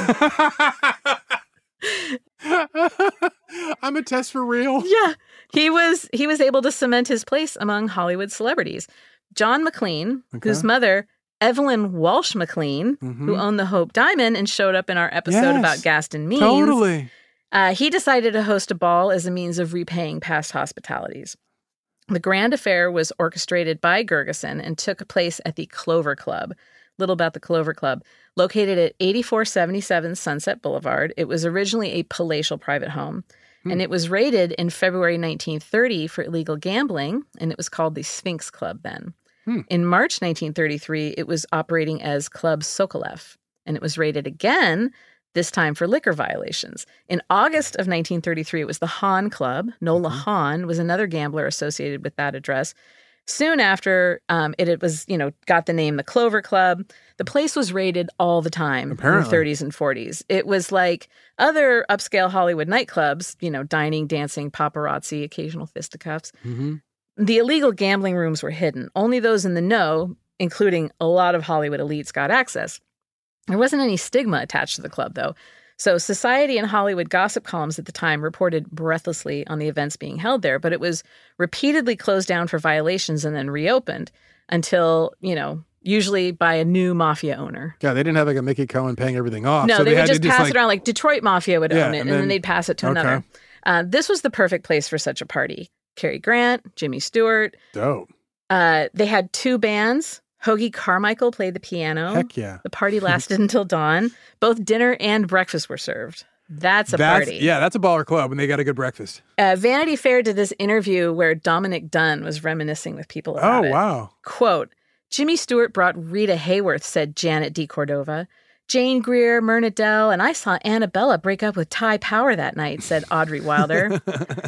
I'm a test for real. Yeah. He was he was able to cement his place among Hollywood celebrities. John McLean, Okay. whose mother, Evelyn Walsh McLean, Mhm. who owned the Hope Diamond and showed up in our episode Yes. about Gaston Means. Totally. Uh, he decided to host a ball as a means of repaying past hospitalities. The grand affair was orchestrated by Gergeson and took place at the Clover Club. Little about the Clover Club. Located at eighty-four seventy-seven Sunset Boulevard, it was originally a palatial private home. Hmm. And it was raided in February nineteen thirty for illegal gambling, and it was called the Sphinx Club then. Hmm. In March nineteen thirty-three, it was operating as Club Sokolov, and it was raided again, this time for liquor violations. In August of nineteen thirty-three, it was the Hahn Club. Nola Hahn was another gambler associated with that address. Soon after, um, it, it was, you know, got the name the Clover Club. The place was raided all the time in Apparently. the thirties and forties. It was like other upscale Hollywood nightclubs, you know, dining, dancing, paparazzi, occasional fisticuffs. Mm-hmm. The illegal gambling rooms were hidden. Only those in the know, including a lot of Hollywood elites, got access. There wasn't any stigma attached to the club, though. So society and Hollywood gossip columns at the time reported breathlessly on the events being held there, but it was repeatedly closed down for violations and then reopened until, you know, usually by a new mafia owner. Yeah, they didn't have like a Mickey Cohen paying everything off. No, so they, they, would had just to pass just like, it around like Detroit Mafia would Yeah, own it, and and then, then- they'd pass it to okay. another. Uh, this was the perfect place for such a party. Cary Grant, Jimmy Stewart. Dope. Uh, they had two bands. Hoagie Carmichael played the piano. Heck yeah. The party lasted until dawn. Both dinner and breakfast were served. That's a That's, party. yeah, that's a baller club, and they got a good breakfast. Uh, Vanity Fair did this interview where Dominic Dunn was reminiscing with people about Oh, it. wow. Quote, Jimmy Stewart brought Rita Hayworth, said Janet D. Cordova. Jane Greer, Myrna Dell, and I saw Annabella break up with Ty Power that night, said Audrey Wilder.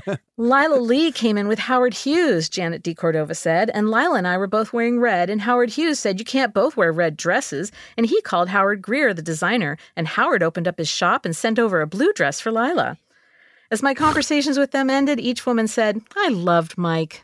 Lila Lee came in with Howard Hughes, Janet D. Cordova said, and Lila and I were both wearing red, and Howard Hughes said you can't both wear red dresses, and he called Howard Greer the designer, and Howard opened up his shop and sent over a blue dress for Lila. As my conversations with them ended, each woman said, I loved Mike.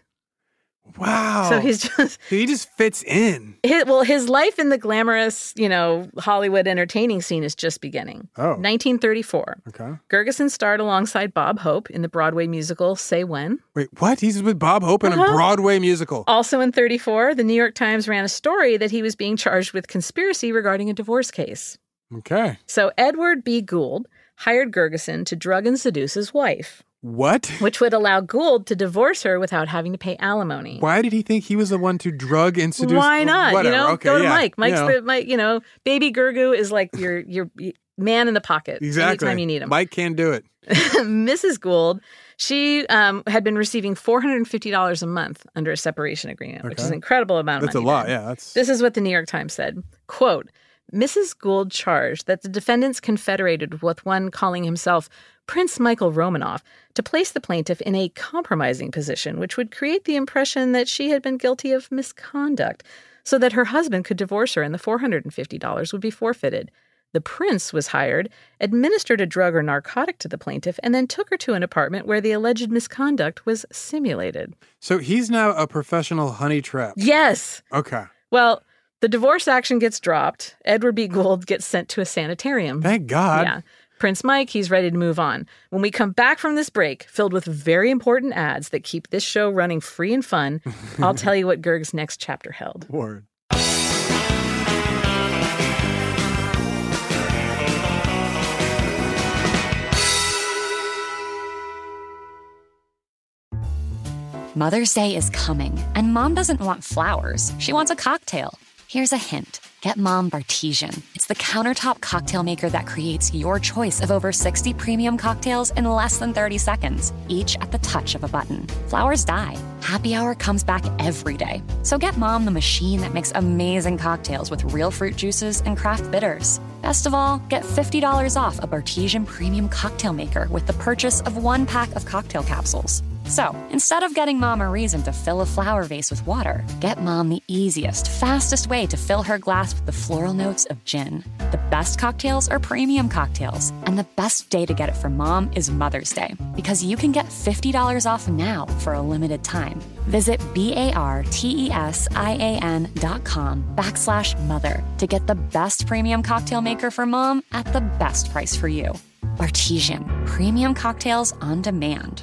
Wow. So he's just... He just fits in. His, well, his life in the glamorous, you know, Hollywood entertaining scene is just beginning. Oh. nineteen thirty-four. Okay. Gergeson starred alongside Bob Hope in the Broadway musical Say When. Wait, what? He's with Bob Hope in Uh-huh. a Broadway musical. Also in thirty-four, the New York Times ran a story that he was being charged with conspiracy regarding a divorce case. Okay. So Edward B. Gould hired Gergeson to drug and seduce his wife, What? which would allow Gould to divorce her without having to pay alimony. Why did he think he was the one to drug and seduce? Why not? Whatever. You know, okay, go to yeah. Mike. Mike's you know, the Mike. You know, baby Gergu is like your your man in the pocket exactly. anytime you need him. Mike can do it. Missus Gould, she um, had been receiving four hundred and fifty dollars a month under a separation agreement, which Okay. is an incredible amount of That's a money. lot. then. Yeah, that's This is what the New York Times said. Quote. Missus Gould charged that the defendants confederated with one calling himself Prince Michael Romanoff to place the plaintiff in a compromising position, which would create the impression that she had been guilty of misconduct, so that her husband could divorce her and the four hundred fifty dollars would be forfeited. The prince was hired, administered a drug or narcotic to the plaintiff, and then took her to an apartment where the alleged misconduct was simulated. So he's now a professional honey trap. Yes. Okay. Well, the divorce action gets dropped. Edward B. Gould gets sent to a sanitarium. Thank God. Yeah. Prince Mike, he's ready to move on. When we come back from this break, filled with very important ads that keep this show running free and fun, I'll tell you what Gerg's next chapter held. Word. Mother's Day is coming, and Mom doesn't want flowers. She wants a cocktail. Here's a hint. Get Mom Bartesian. It's the countertop cocktail maker that creates your choice of over sixty premium cocktails in less than thirty seconds, each at the touch of a button. Flowers die. Happy Hour comes back every day. So get Mom the machine that makes amazing cocktails with real fruit juices and craft bitters. Best of all, get fifty dollars off a Bartesian premium cocktail maker with the purchase of one pack of cocktail capsules. So, instead of getting Mom a reason to fill a flower vase with water, get Mom the easiest, fastest way to fill her glass with the floral notes of gin. The best cocktails are premium cocktails, and the best day to get it for Mom is Mother's Day, because you can get fifty dollars off now for a limited time. Visit B-A-R-T-E-S-I-A-N dot com backslash mother to get the best premium cocktail maker for Mom at the best price for you. Bartesian, premium cocktails on demand.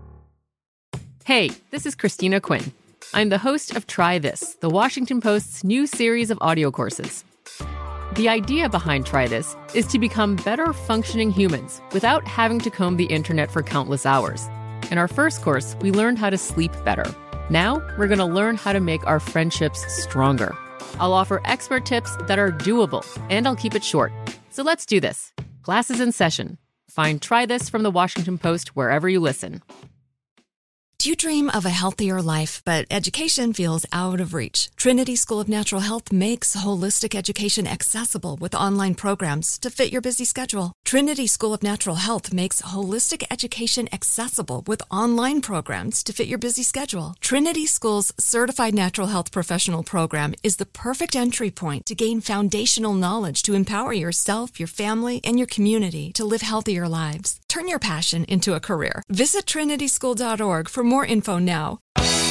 Hey, this is Christina Quinn. I'm the host of Try This, the Washington Post's new series of audio courses. The idea behind Try This is to become better functioning humans without having to comb the internet for countless hours. In our first course, we learned how to sleep better. Now, we're going to learn how to make our friendships stronger. I'll offer expert tips that are doable, and I'll keep it short. So let's do this. Class is in session. Find Try This from the Washington Post wherever you listen. Do you dream of a healthier life, but education feels out of reach? Trinity School of Natural Health makes holistic education accessible with online programs to fit your busy schedule. Trinity School of Natural Health makes holistic education accessible with online programs to fit your busy schedule. Trinity School's Certified Natural Health Professional Program is the perfect entry point to gain foundational knowledge to empower yourself, your family, and your community to live healthier lives. Turn your passion into a career. Visit trinity school dot org for more info now.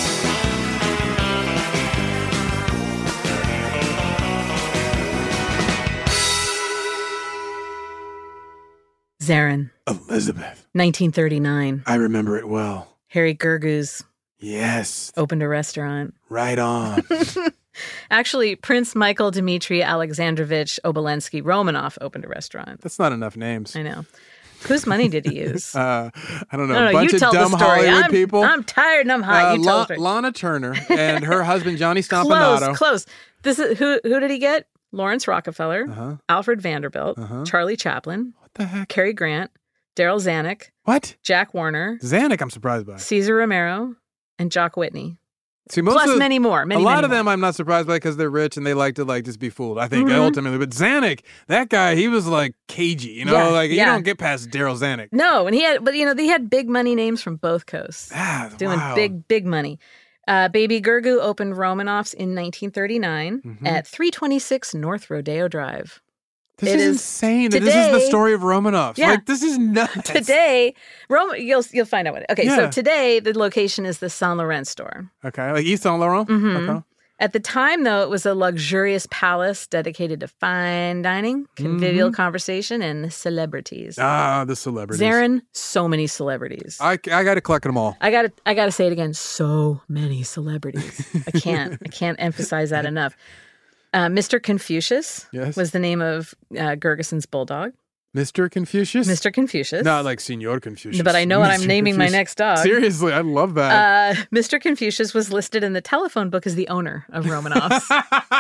Zarin. Elizabeth. nineteen thirty-nine. I remember it well. Harry Gergis. Yes. Opened a restaurant. Right on. Actually, Prince Michael Dmitry Alexandrovich Obolensky Romanoff opened a restaurant. That's not enough names. I know. Whose money did he use? uh, I don't know. No, no, a bunch you of tell dumb the story. Hollywood I'm, people. I'm tired and I'm hot. Uh, You tell La- the story. Lana Turner and her husband Johnny Stompanato. Close, close. This is who? Who did he get? Lawrence Rockefeller, Uh-huh. Alfred Vanderbilt, Uh-huh. Charlie Chaplin, What the heck? Cary Grant, Daryl Zanuck, What? Jack Warner, Zanuck, I'm surprised by. Caesar Romero, and Jock Whitney. See, most Plus of, many more. Many, a lot many of them more. I'm not surprised by because they're rich and they like to like just be fooled. I think Mhm. ultimately, but Zanuck, that guy, he was like cagey, you know, Yeah, like you yeah. don't get past Daryl Zanuck. No, and he had, but you know, they had big money names from both coasts, Ah, doing wow. big, big money. Uh, Baby Gergu opened Romanoff's in nineteen thirty-nine Mhm. at three twenty-six North Rodeo Drive. This It is is insane. that this is the today- story of Romanovs. Yeah. Like this is nuts. Today, Rome, you'll you'll find out what. Okay, Yeah. so today the location is the Saint Laurent store. Okay, like Yves Saint Laurent. Mhm. Okay. At the time, though, it was a luxurious palace dedicated to fine dining, convivial Mhm. conversation, and celebrities. Ah, the celebrities. Zarin, so many celebrities. I, I got to collect them all. I gotta I gotta say it again. So many celebrities. I can't I can't emphasize that enough. Uh, Mister Confucius Yes. was the name of uh, Gergeson's bulldog. Mister Confucius. Mister Confucius. Not like Senor Confucius. But I know what I'm Mister naming my Confucius. next dog. Seriously, I love that. Uh, Mister Confucius was listed in the telephone book as the owner of Romanoff's.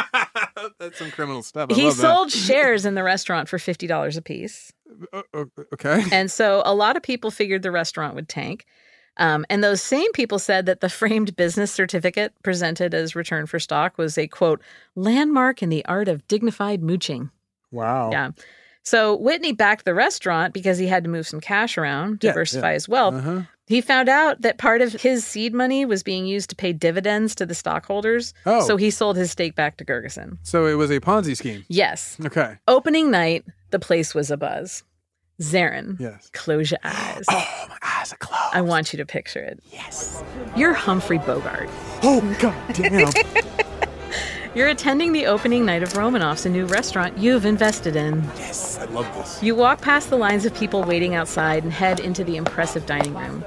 That's some criminal stuff. I He love sold shares in the restaurant for fifty dollars a piece. that. Uh, uh, okay. And so a lot of people figured the restaurant would tank. Um, and those same people said that the framed business certificate presented as return for stock was a, quote, landmark in the art of dignified mooching. Wow. Yeah. So Whitney backed the restaurant because he had to move some cash around, diversify yeah, yeah. his wealth. Uh-huh. He found out that part of his seed money was being used to pay dividends to the stockholders. Oh. So he sold his stake back to Gergeson. So it was a Ponzi scheme. Yes. Okay. Opening night, the place was abuzz. Zarin, yes. Close your eyes. Oh, my eyes are closed. I want you to picture it. Yes. You're Humphrey Bogart. Oh, God damn. You're attending the opening night of Romanoff's, a new restaurant you've invested in. Yes, I love this. You walk past the lines of people waiting outside and head into the impressive dining room.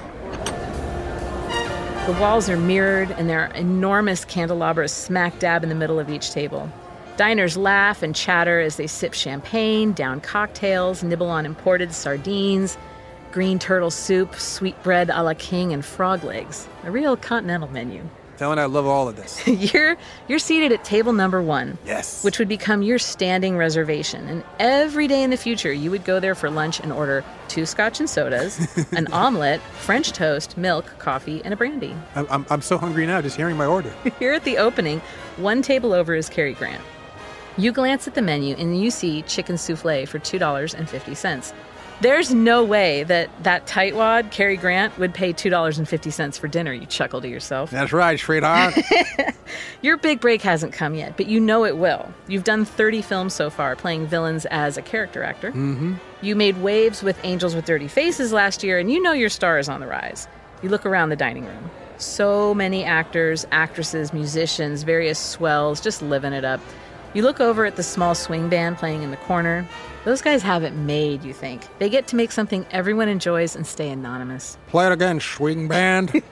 The walls are mirrored, and there are enormous candelabras smack dab in the middle of each table. Diners laugh and chatter as they sip champagne, down cocktails, nibble on imported sardines, green turtle soup, sweetbread a la king, and frog legs. A real continental menu. Telling I love all of this. you're you're seated at table number one. Yes. Which would become your standing reservation. And every day in the future, you would go there for lunch and order two scotch and sodas, an omelet, French toast, milk, coffee, and a brandy. I'm, I'm, I'm so hungry now just hearing my order. Here at the opening, one table over is Cary Grant. You glance at the menu and you see chicken souffle for two dollars and fifty cents. There's no way that that tightwad, Cary Grant, would pay two dollars and fifty cents for dinner, you chuckle to yourself. That's right, sweetheart. Your big break hasn't come yet, but you know it will. You've done thirty films so far, playing villains as a character actor. Mm-hmm. You made waves with Angels with Dirty Faces last year, and you know your star is on the rise. You look around the dining room. So many actors, actresses, musicians, various swells, just living it up. You look over at the small swing band playing in the corner. Those guys have it made, you think. They get to make something everyone enjoys and stay anonymous. Play it again, swing band.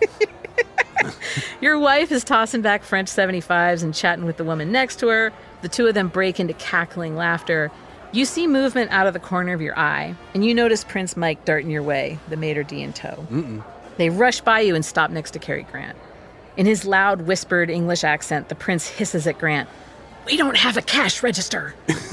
Your wife is tossing back French seventy-fives and chatting with the woman next to her. The two of them break into cackling laughter. You see movement out of the corner of your eye, and you notice Prince Mike darting your way, the maitre d' in tow. Mm-mm. They rush by you and stop next to Cary Grant. In his loud, whispered English accent, the prince hisses at Grant, "We don't have a cash register."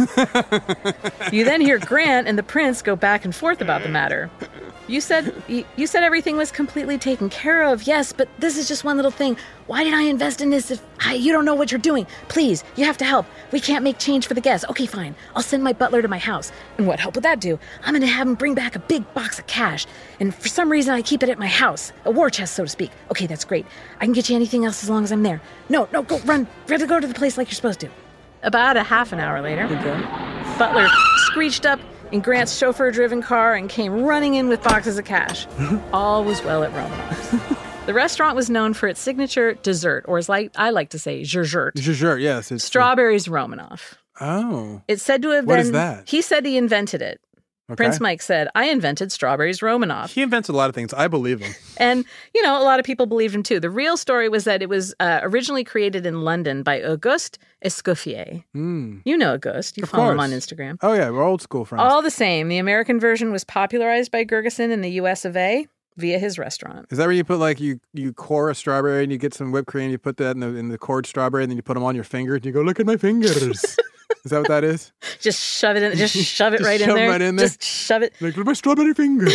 You then hear Grant and the prince go back and forth about the matter. You said you said everything was completely taken care of, yes, but this is just one little thing. Why did I invest in this if I, you don't know what you're doing? Please, you have to help. We can't make change for the guests. Okay, fine. I'll send my butler to my house. And what help would that do? I'm going to have him bring back a big box of cash. And for some reason, I keep it at my house. A war chest, so to speak. Okay, that's great. I can get you anything else as long as I'm there. No, no, go, run. Run to go to the place like you're supposed to. About a half an hour later, Okay. Butler screeched up in Grant's chauffeur-driven car and came running in with boxes of cash. All was well at Romanoff's. The restaurant was known for its signature dessert, or as like I like to say, dessert. Dessert, yes. It's Strawberries Romanoff. Oh. It's said to have What been... is that? He said he invented it. Okay. Prince Mike said, I invented Strawberries Romanoff. He invents a lot of things. I believe him. And, you know, a lot of people believed him too. The real story was that it was uh, originally created in London by Auguste Escoffier. Mm. You know Auguste. You Of follow him course. on Instagram. Oh, yeah. We're old school friends. All the same, the American version was popularized by Gergeson in the U S of A via his restaurant. Is that where you put like you you core a strawberry and you get some whipped cream, you put that in the in the cored strawberry and then you put them on your finger and you go, look at my fingers. Is that what that is? Just shove it in. Just shove it Just right, shove in there. right in there. Just shove it. Like, look at my strawberry fingers.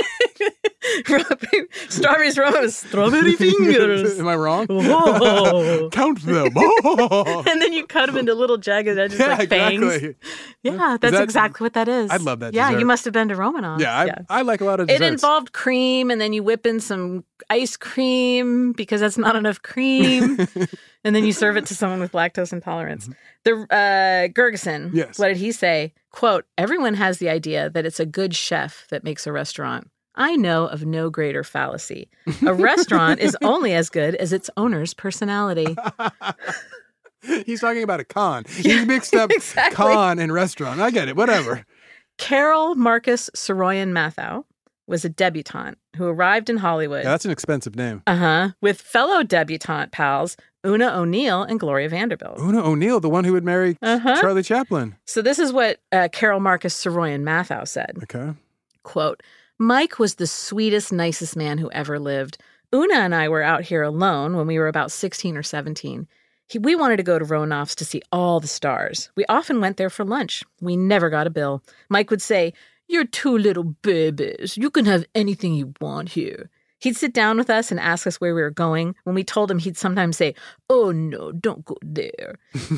Strawberries Romanoff, strawberry fingers. Am I wrong? Oh. Count them. Oh. And then you cut them into little jagged edges Yeah, like fangs. exactly. Yeah, that's that- exactly what that is. I'd love that Yeah, dessert. you must have been to Romanoff. Yeah, I, I like a lot of It desserts. involved cream, and then you whip in some ice cream because that's not enough cream. And then you serve it to someone with lactose intolerance. The uh, Gergeson, Yes. what did he say? Quote, everyone has the idea that it's a good chef that makes a restaurant. I know of no greater fallacy. A restaurant is only as good as its owner's personality. He's talking about a con. He's mixed up exactly. con and restaurant. I get it. Whatever. Carol Marcus Soroyan Mathau was a debutante who arrived in Hollywood. Yeah, that's an expensive name. Uh-huh. With fellow debutante pals, Una O'Neill and Gloria Vanderbilt. Una O'Neill, the one who would marry Uh-huh. Charlie Chaplin. So this is what uh, Carol Marcus Soroyan Mathau said. Okay. Quote, Mike was the sweetest, nicest man who ever lived. Una and I were out here alone when we were about sixteen or seventeen. He, we wanted to go to Romanoff's to see all the stars. We often went there for lunch. We never got a bill. Mike would say, you're two little babies. You can have anything you want here. He'd sit down with us and ask us where we were going. When we told him, he'd sometimes say, "Oh, no, don't go there."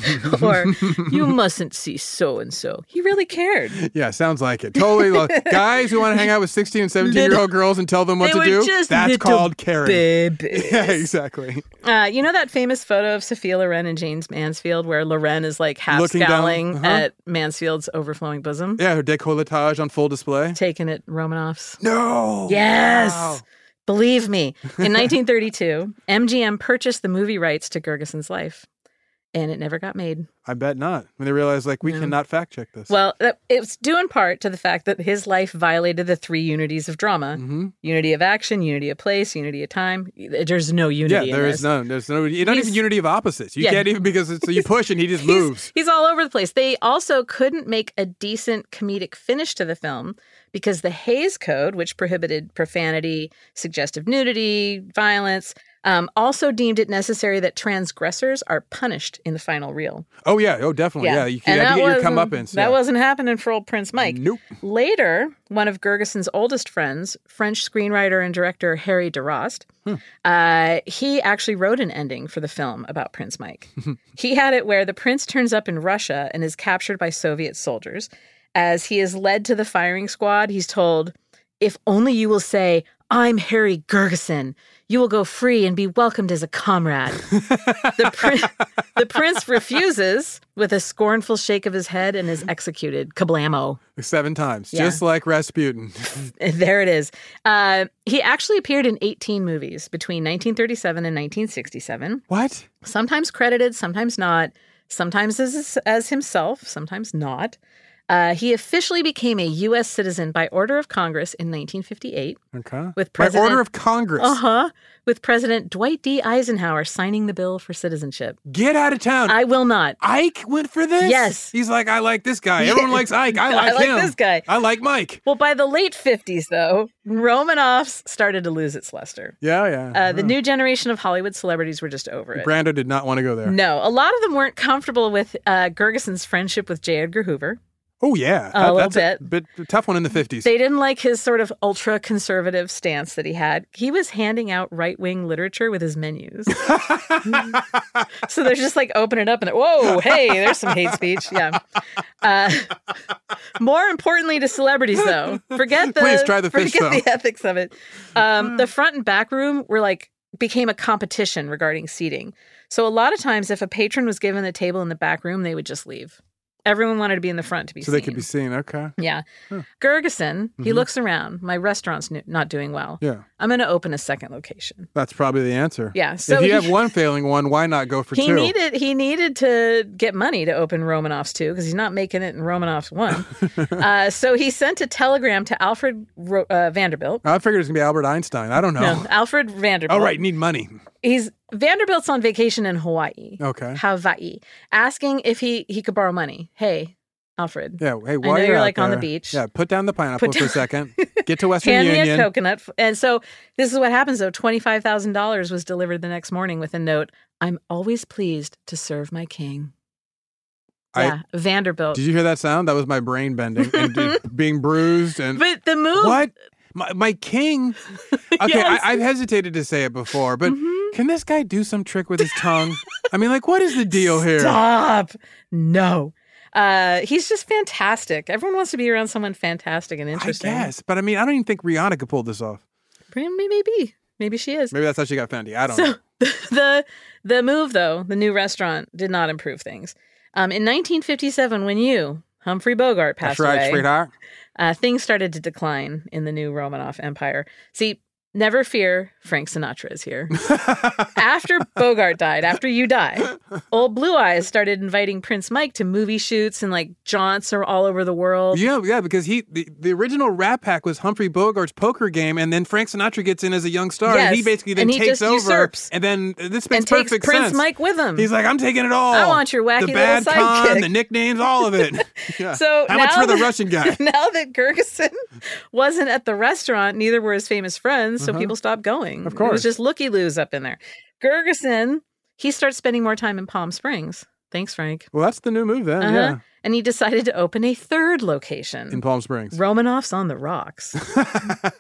Or, "You mustn't see so-and-so." He really cared. Yeah, sounds like it. Totally. Lo- Guys who want to hang out with sixteen and seventeen-year-old girls and tell them what They to were do, just that's little called caring. babies. Yeah, exactly. Uh, you know that famous photo of Sophia Loren and James Mansfield where Loren is like half Looking down, scowling uh-huh. at Mansfield's overflowing bosom? Yeah, her décolletage on full display. Taken at Romanoff's. No! Yes! Wow. Believe me. In nineteen thirty-two, M G M purchased the movie rights to Gergeson's life, and it never got made. I bet not. When they realized, like, we No. cannot fact check this. Well, that- it was due in part to the fact that his life violated the three unities of drama. Mm-hmm. Unity of action, unity of place, unity of time. There's no unity Yeah, in there this. is none. There's no, not He's- even unity of opposites. You Yeah. can't even, because it's, so you push and he just He's- moves. He's all over the place. They also couldn't make a decent comedic finish to the film because the Hays Code, which prohibited profanity, suggestive nudity, violence, um, also deemed it necessary that transgressors are punished in the final reel. Oh, yeah. Oh, definitely. Yeah. You And can have to that get your wasn't- comeuppance. That yeah. wasn't happening for old Prince Mike. Nope. Later, one of Gergeson's oldest friends, French screenwriter and director Harry DeRost, Hmm. uh, he actually wrote an ending for the film about Prince Mike. He had it where the prince turns up in Russia and is captured by Soviet soldiers. As he is led to the firing squad, he's told, "If only you will say, 'I'm Harry Gergeson,' you will go free and be welcomed as a comrade." the, prin- the prince refuses with a scornful shake of his head and is executed. Kablamo. Seven times. Yeah. Just like Rasputin. There it is. Uh, he actually appeared in eighteen movies between nineteen thirty-seven and nineteen sixty-seven. What? Sometimes credited, sometimes not. Sometimes as, as himself, sometimes not. Uh, he officially became a U S citizen by order of Congress in nineteen fifty-eight. Okay. With By President, order of Congress. Uh-huh. With President Dwight D. Eisenhower signing the bill for citizenship. Get out of town. I will not. Ike went for this? Yes. He's like, I like this guy. Everyone likes Ike. I like I like him. this guy. I like Mike. Well, by the late fifties, though, Romanoff's started to lose its luster. Yeah, yeah. Uh, the new generation of Hollywood celebrities were just over it. Brando did not want to go there. No, a lot of them weren't comfortable with uh, Gergeson's friendship with J. Edgar Hoover. Oh, yeah. A little That's bit. a bit a tough one in the fifties. They didn't like his sort of ultra-conservative stance that he had. He was handing out right-wing literature with his menus. So they're just like, open it up and they're, whoa, hey, there's some hate speech. Yeah. Uh, more importantly to celebrities, though, forget the, Please try the fish, forget though. the ethics of it. Um, the front and back room were like, became a competition regarding seating. So a lot of times if a patron was given a table in the back room, they would just leave. Everyone wanted to be in the front to be so seen. they could be seen. Okay. Yeah. Huh. Gergeson, he Mhm. looks around. My restaurant's n- not doing well. Yeah. I'm going to open a second location. That's probably the answer. Yeah, so if you he- have one failing one, why not go for He two? needed he needed to get money to open Romanoff's two because he's not making it in Romanoff's one. uh, so he sent a telegram to Alfred Ro- uh, Vanderbilt. I figured it was going to be Albert Einstein. I don't know. No, Alfred Vanderbilt. Oh, right. Need money. He's Vanderbilt's on vacation in Hawaii. Okay. Hawaii. Asking if he, he could borrow money. Hey, Alfred. Yeah. Hey, I while know you're, you're out like on the there- beach. Yeah. Put down the pineapple Put for a down- second. Get to Western Hand Union. me a coconut. And so this is what happens, though. twenty-five thousand dollars was delivered the next morning with a note, "I'm always pleased to serve my king." I- Yeah, Vanderbilt. Did you hear that sound? That was my brain bending and it being bruised. And But the move... what? My, my king. Okay, Yes. I, I've hesitated to say it before, but Mhm. can this guy do some trick with his tongue? I mean, like, what is the deal here? Stop. No. Uh, he's just fantastic. Everyone wants to be around someone fantastic and I interesting. guess, but I mean, I don't even think Rihanna could pull this off. Maybe. Maybe she is. Maybe that's how she got Fendi. I don't So know. the the move, though, the new restaurant did not improve things. Um, in nineteen fifty-seven, when you, Humphrey Bogart, passed That's right, away, sweetheart. uh, things started to decline in the new Romanov empire. See, never fear, Frank Sinatra is here. After Bogart died, after you die, old Blue Eyes started inviting Prince Mike to movie shoots and like jaunts are all over the world. Yeah, yeah, because he the, the original Rat Pack was Humphrey Bogart's poker game, and then Frank Sinatra gets in as a young star, and Yes, he basically then and he takes just over, usurps. and then uh, this makes And takes perfect Prince sense. Mike with him. He's like, I'm taking it all. I want your wacky the bad little con, sidekick. the nicknames, all of it. Yeah. So how much now for the that- Russian guy? Now that Gergeson wasn't at the restaurant, neither were his famous friends, so Uh-huh. people stopped going. Of It course. was just looky-loos up in there. Gergeson, he starts spending more time in Palm Springs. Thanks, Frank. Well, that's the new move then. Uh-huh. Yeah, And he decided to open a third location. in Palm Springs. Romanoff's on the Rocks.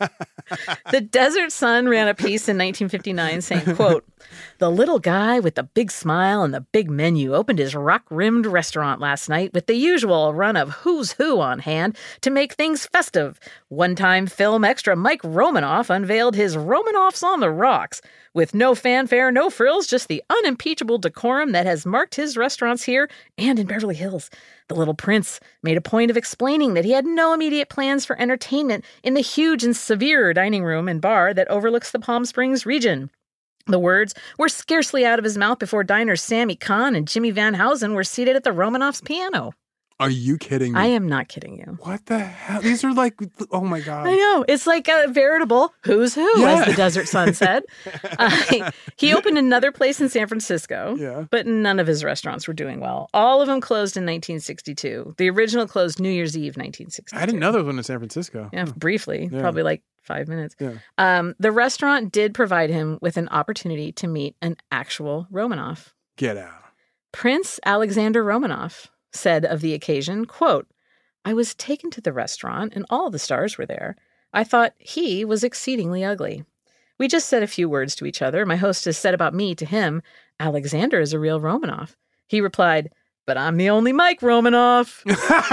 The Desert Sun ran a piece in nineteen fifty-nine saying, quote, "The little guy with the big smile and the big menu opened his rock-rimmed restaurant last night with the usual run of who's who on hand to make things festive. One-time film extra Mike Romanoff unveiled his Romanoffs on the Rocks. With no fanfare, no frills, just the unimpeachable decorum that has marked his restaurants here and in Beverly Hills. The Little Prince made a point of explaining that he had no immediate plans for entertainment in the huge and severe dining room and bar that overlooks the Palm Springs region. The words were scarcely out of his mouth before diners Sammy Kahn and Jimmy Van Housen were seated at the Romanoff's piano." Are you kidding me? I am not kidding you. What the hell? These are like, oh my God. I know. It's like a veritable who's who, yeah. as the Desert Sun said. uh, he opened another place in San Francisco, yeah. but none of his restaurants were doing well. All of them closed in nineteen sixty-two. The original closed New Year's Eve, nineteen sixty-two. I didn't know there was one in San Francisco. Yeah, briefly, yeah. probably like five minutes. Yeah. Um, the restaurant did provide him with an opportunity to meet an actual Romanoff. Get out. Prince Alexander Romanoff said of the occasion, quote, "I was taken to the restaurant and all the stars were there. I thought he was exceedingly ugly. We just said a few words to each other. My hostess said about me to him, 'Alexander is a real Romanoff.' He replied, 'But I'm the only Mike Romanoff.'"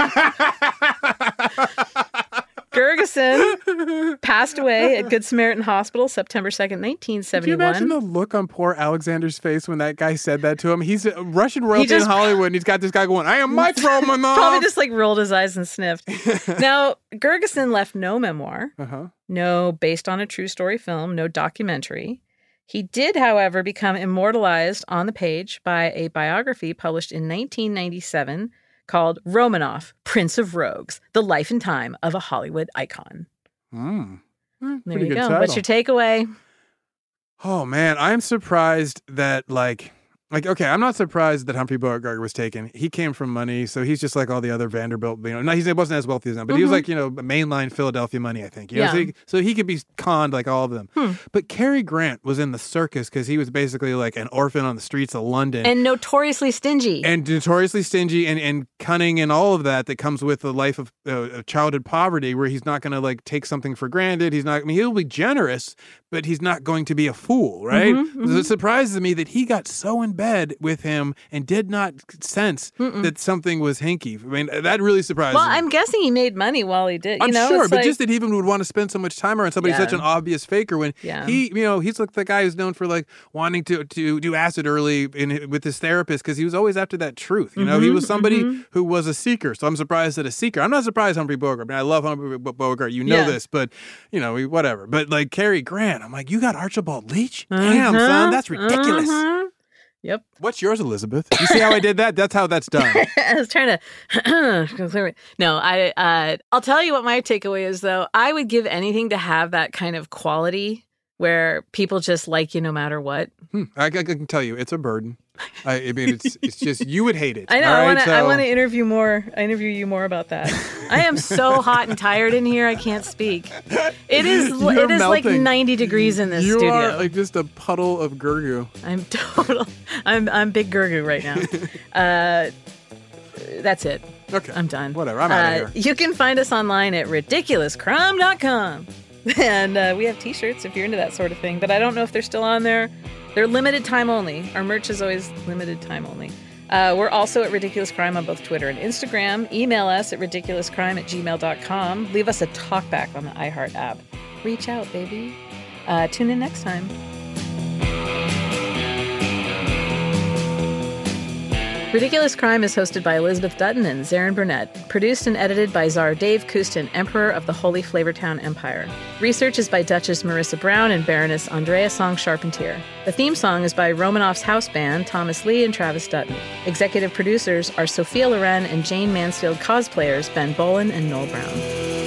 Gergeson passed away at Good Samaritan Hospital September second, nineteen seventy-one. Can you imagine the look on poor Alexander's face when that guy said that to him? He's a Russian royalty just, in Hollywood, and he's got this guy going, "I am Mike Romanoff." Probably just like rolled his eyes and sniffed. Now, Gergeson left no memoir, uh-huh. no based on a true story film, no documentary. He did, however, become immortalized on the page by a biography published in nineteen ninety-seven called Romanoff, Prince of Rogues, The Life and Time of a Hollywood Icon. Mm. There Pretty you good go. title. What's your takeaway? Oh, man, I'm surprised that, like, like, okay, I'm not surprised that Humphrey Bogart was taken. He came from money, so he's just like all the other Vanderbilt, you know, no, he wasn't as wealthy as them, but mm-hmm. he was like, you know, mainline Philadelphia money, I think. You know? Yeah. So he, so he could be conned like all of them. Hmm. But Cary Grant was in the circus because he was basically like an orphan on the streets of London. And notoriously stingy. And notoriously stingy and, and cunning and all of that that comes with the life of, uh, of childhood poverty, where he's not going to like take something for granted. He's not, I mean, he'll be generous, but he's not going to be a fool, right? Mm-hmm, mm-hmm. So it surprises me that he got so in bed with him and did not sense Mm-mm. that something was hinky. I mean, that really surprises well, me. I'm guessing he made money while he did. You I'm know, sure, it's but like, just that he even would want to spend so much time around somebody Yeah. such an obvious faker when Yeah. he, you know, he's like the guy who's known for like wanting to to do acid early in with his therapist because he was always after that truth. You know, Mm-hmm, he was somebody mm-hmm. who was a seeker. So I'm surprised that a seeker. I'm not surprised Humphrey Bogart. I mean, I love Humphrey Bogart. You know Yeah. this, but you know, whatever. But like Cary Grant, I'm like, you got Archibald Leach? Uh-huh, Damn, son, that's ridiculous. uh-huh. Yep. What's yours, Elizabeth? You see how I did that? That's how that's done. I was trying to no, I uh, I'll tell you what my takeaway is though. I would give anything to have that kind of quality where people just like you no matter what. Hmm. I, I can tell you, it's a burden. I, I mean, it's it's just you would hate it. I know. All I right? want to. So- I want to interview more. I interview you more about that. I am so hot and tired in here. I can't speak. It is. You're it is like melting. ninety degrees in this you studio. are like just a puddle of gurgoo. I'm total. I'm I'm big gurgoo right now. Uh, that's it. Okay. I'm done. Whatever. I'm out Uh, of here. You can find us online at ridiculous crime dot com. And uh, we have t-shirts if you're into that sort of thing, but I don't know if they're still on there. They're limited time only. Our merch is always limited time only. Uh, we're also at Ridiculous Crime on both Twitter and Instagram. Email us at ridiculous crime at gmail dot com. Leave us a talkback on the iHeart app. Reach out, baby. Uh, tune in next time. Ridiculous Crime is hosted by Elizabeth Dutton and Zarin Burnett. Produced and edited by Tsar Dave Kustin, Emperor of the Holy Flavortown Empire. Research is by Duchess Marissa Brown and Baroness Andrea Song Charpentier. The theme song is by Romanoff's house band, Thomas Lee and Travis Dutton. Executive producers are Sophia Loren and Jane Mansfield cosplayers Ben Bolin and Noel Brown.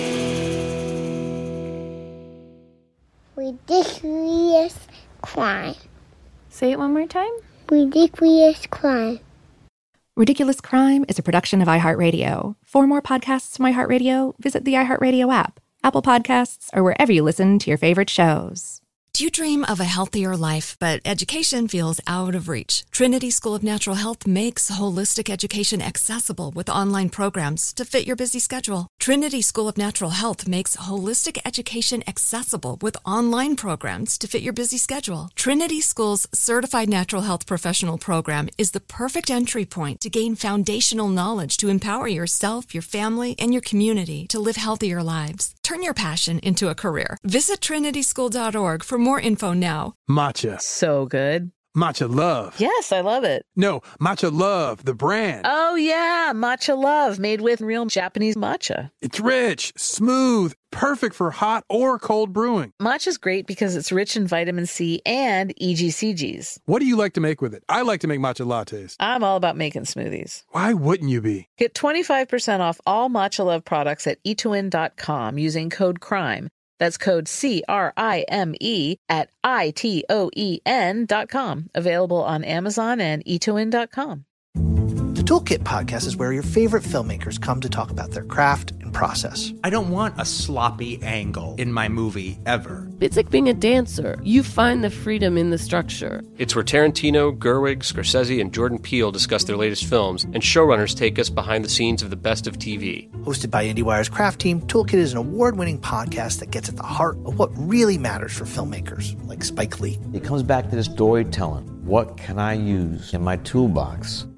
Ridiculous Crime. Say it one more time. Ridiculous Crime. Ridiculous Crime is a production of iHeartRadio. For more podcasts from iHeartRadio, visit the iHeartRadio app, Apple Podcasts, or wherever you listen to your favorite shows. You dream of a healthier life, but education feels out of reach. Trinity School of Natural Health makes holistic education accessible with online programs to fit your busy schedule. Trinity School of Natural Health makes holistic education accessible with online programs to fit your busy schedule. Trinity School's Certified Natural Health Professional Program is the perfect entry point to gain foundational knowledge to empower yourself, your family, and your community to live healthier lives. Turn your passion into a career. Visit trinity school dot org for more info now. Matcha. So good. Matcha Love. Yes, I love it. No, Matcha Love, the brand. Oh, yeah. Matcha Love, made with real Japanese matcha. It's rich, smooth, perfect for hot or cold brewing. Matcha's great because it's rich in vitamin C and E G C Gs. What do you like to make with it? I like to make matcha lattes. I'm all about making smoothies. Why wouldn't you be? Get twenty-five percent off all Matcha Love products at e two n dot com using code CRIME. That's code C R I M E at I T O E N dot com. Available on Amazon and e two n dot com. The Toolkit podcast is where your favorite filmmakers come to talk about their craft and process. I don't want a sloppy angle in my movie ever. It's like being a dancer. You find the freedom in the structure. It's where Tarantino, Gerwig, Scorsese, and Jordan Peele discuss their latest films, and showrunners take us behind the scenes of the best of T V. Hosted by IndieWire's craft team, Toolkit is an award-winning podcast that gets at the heart of what really matters for filmmakers, like Spike Lee. It comes back to the storytelling. What can I use in my toolbox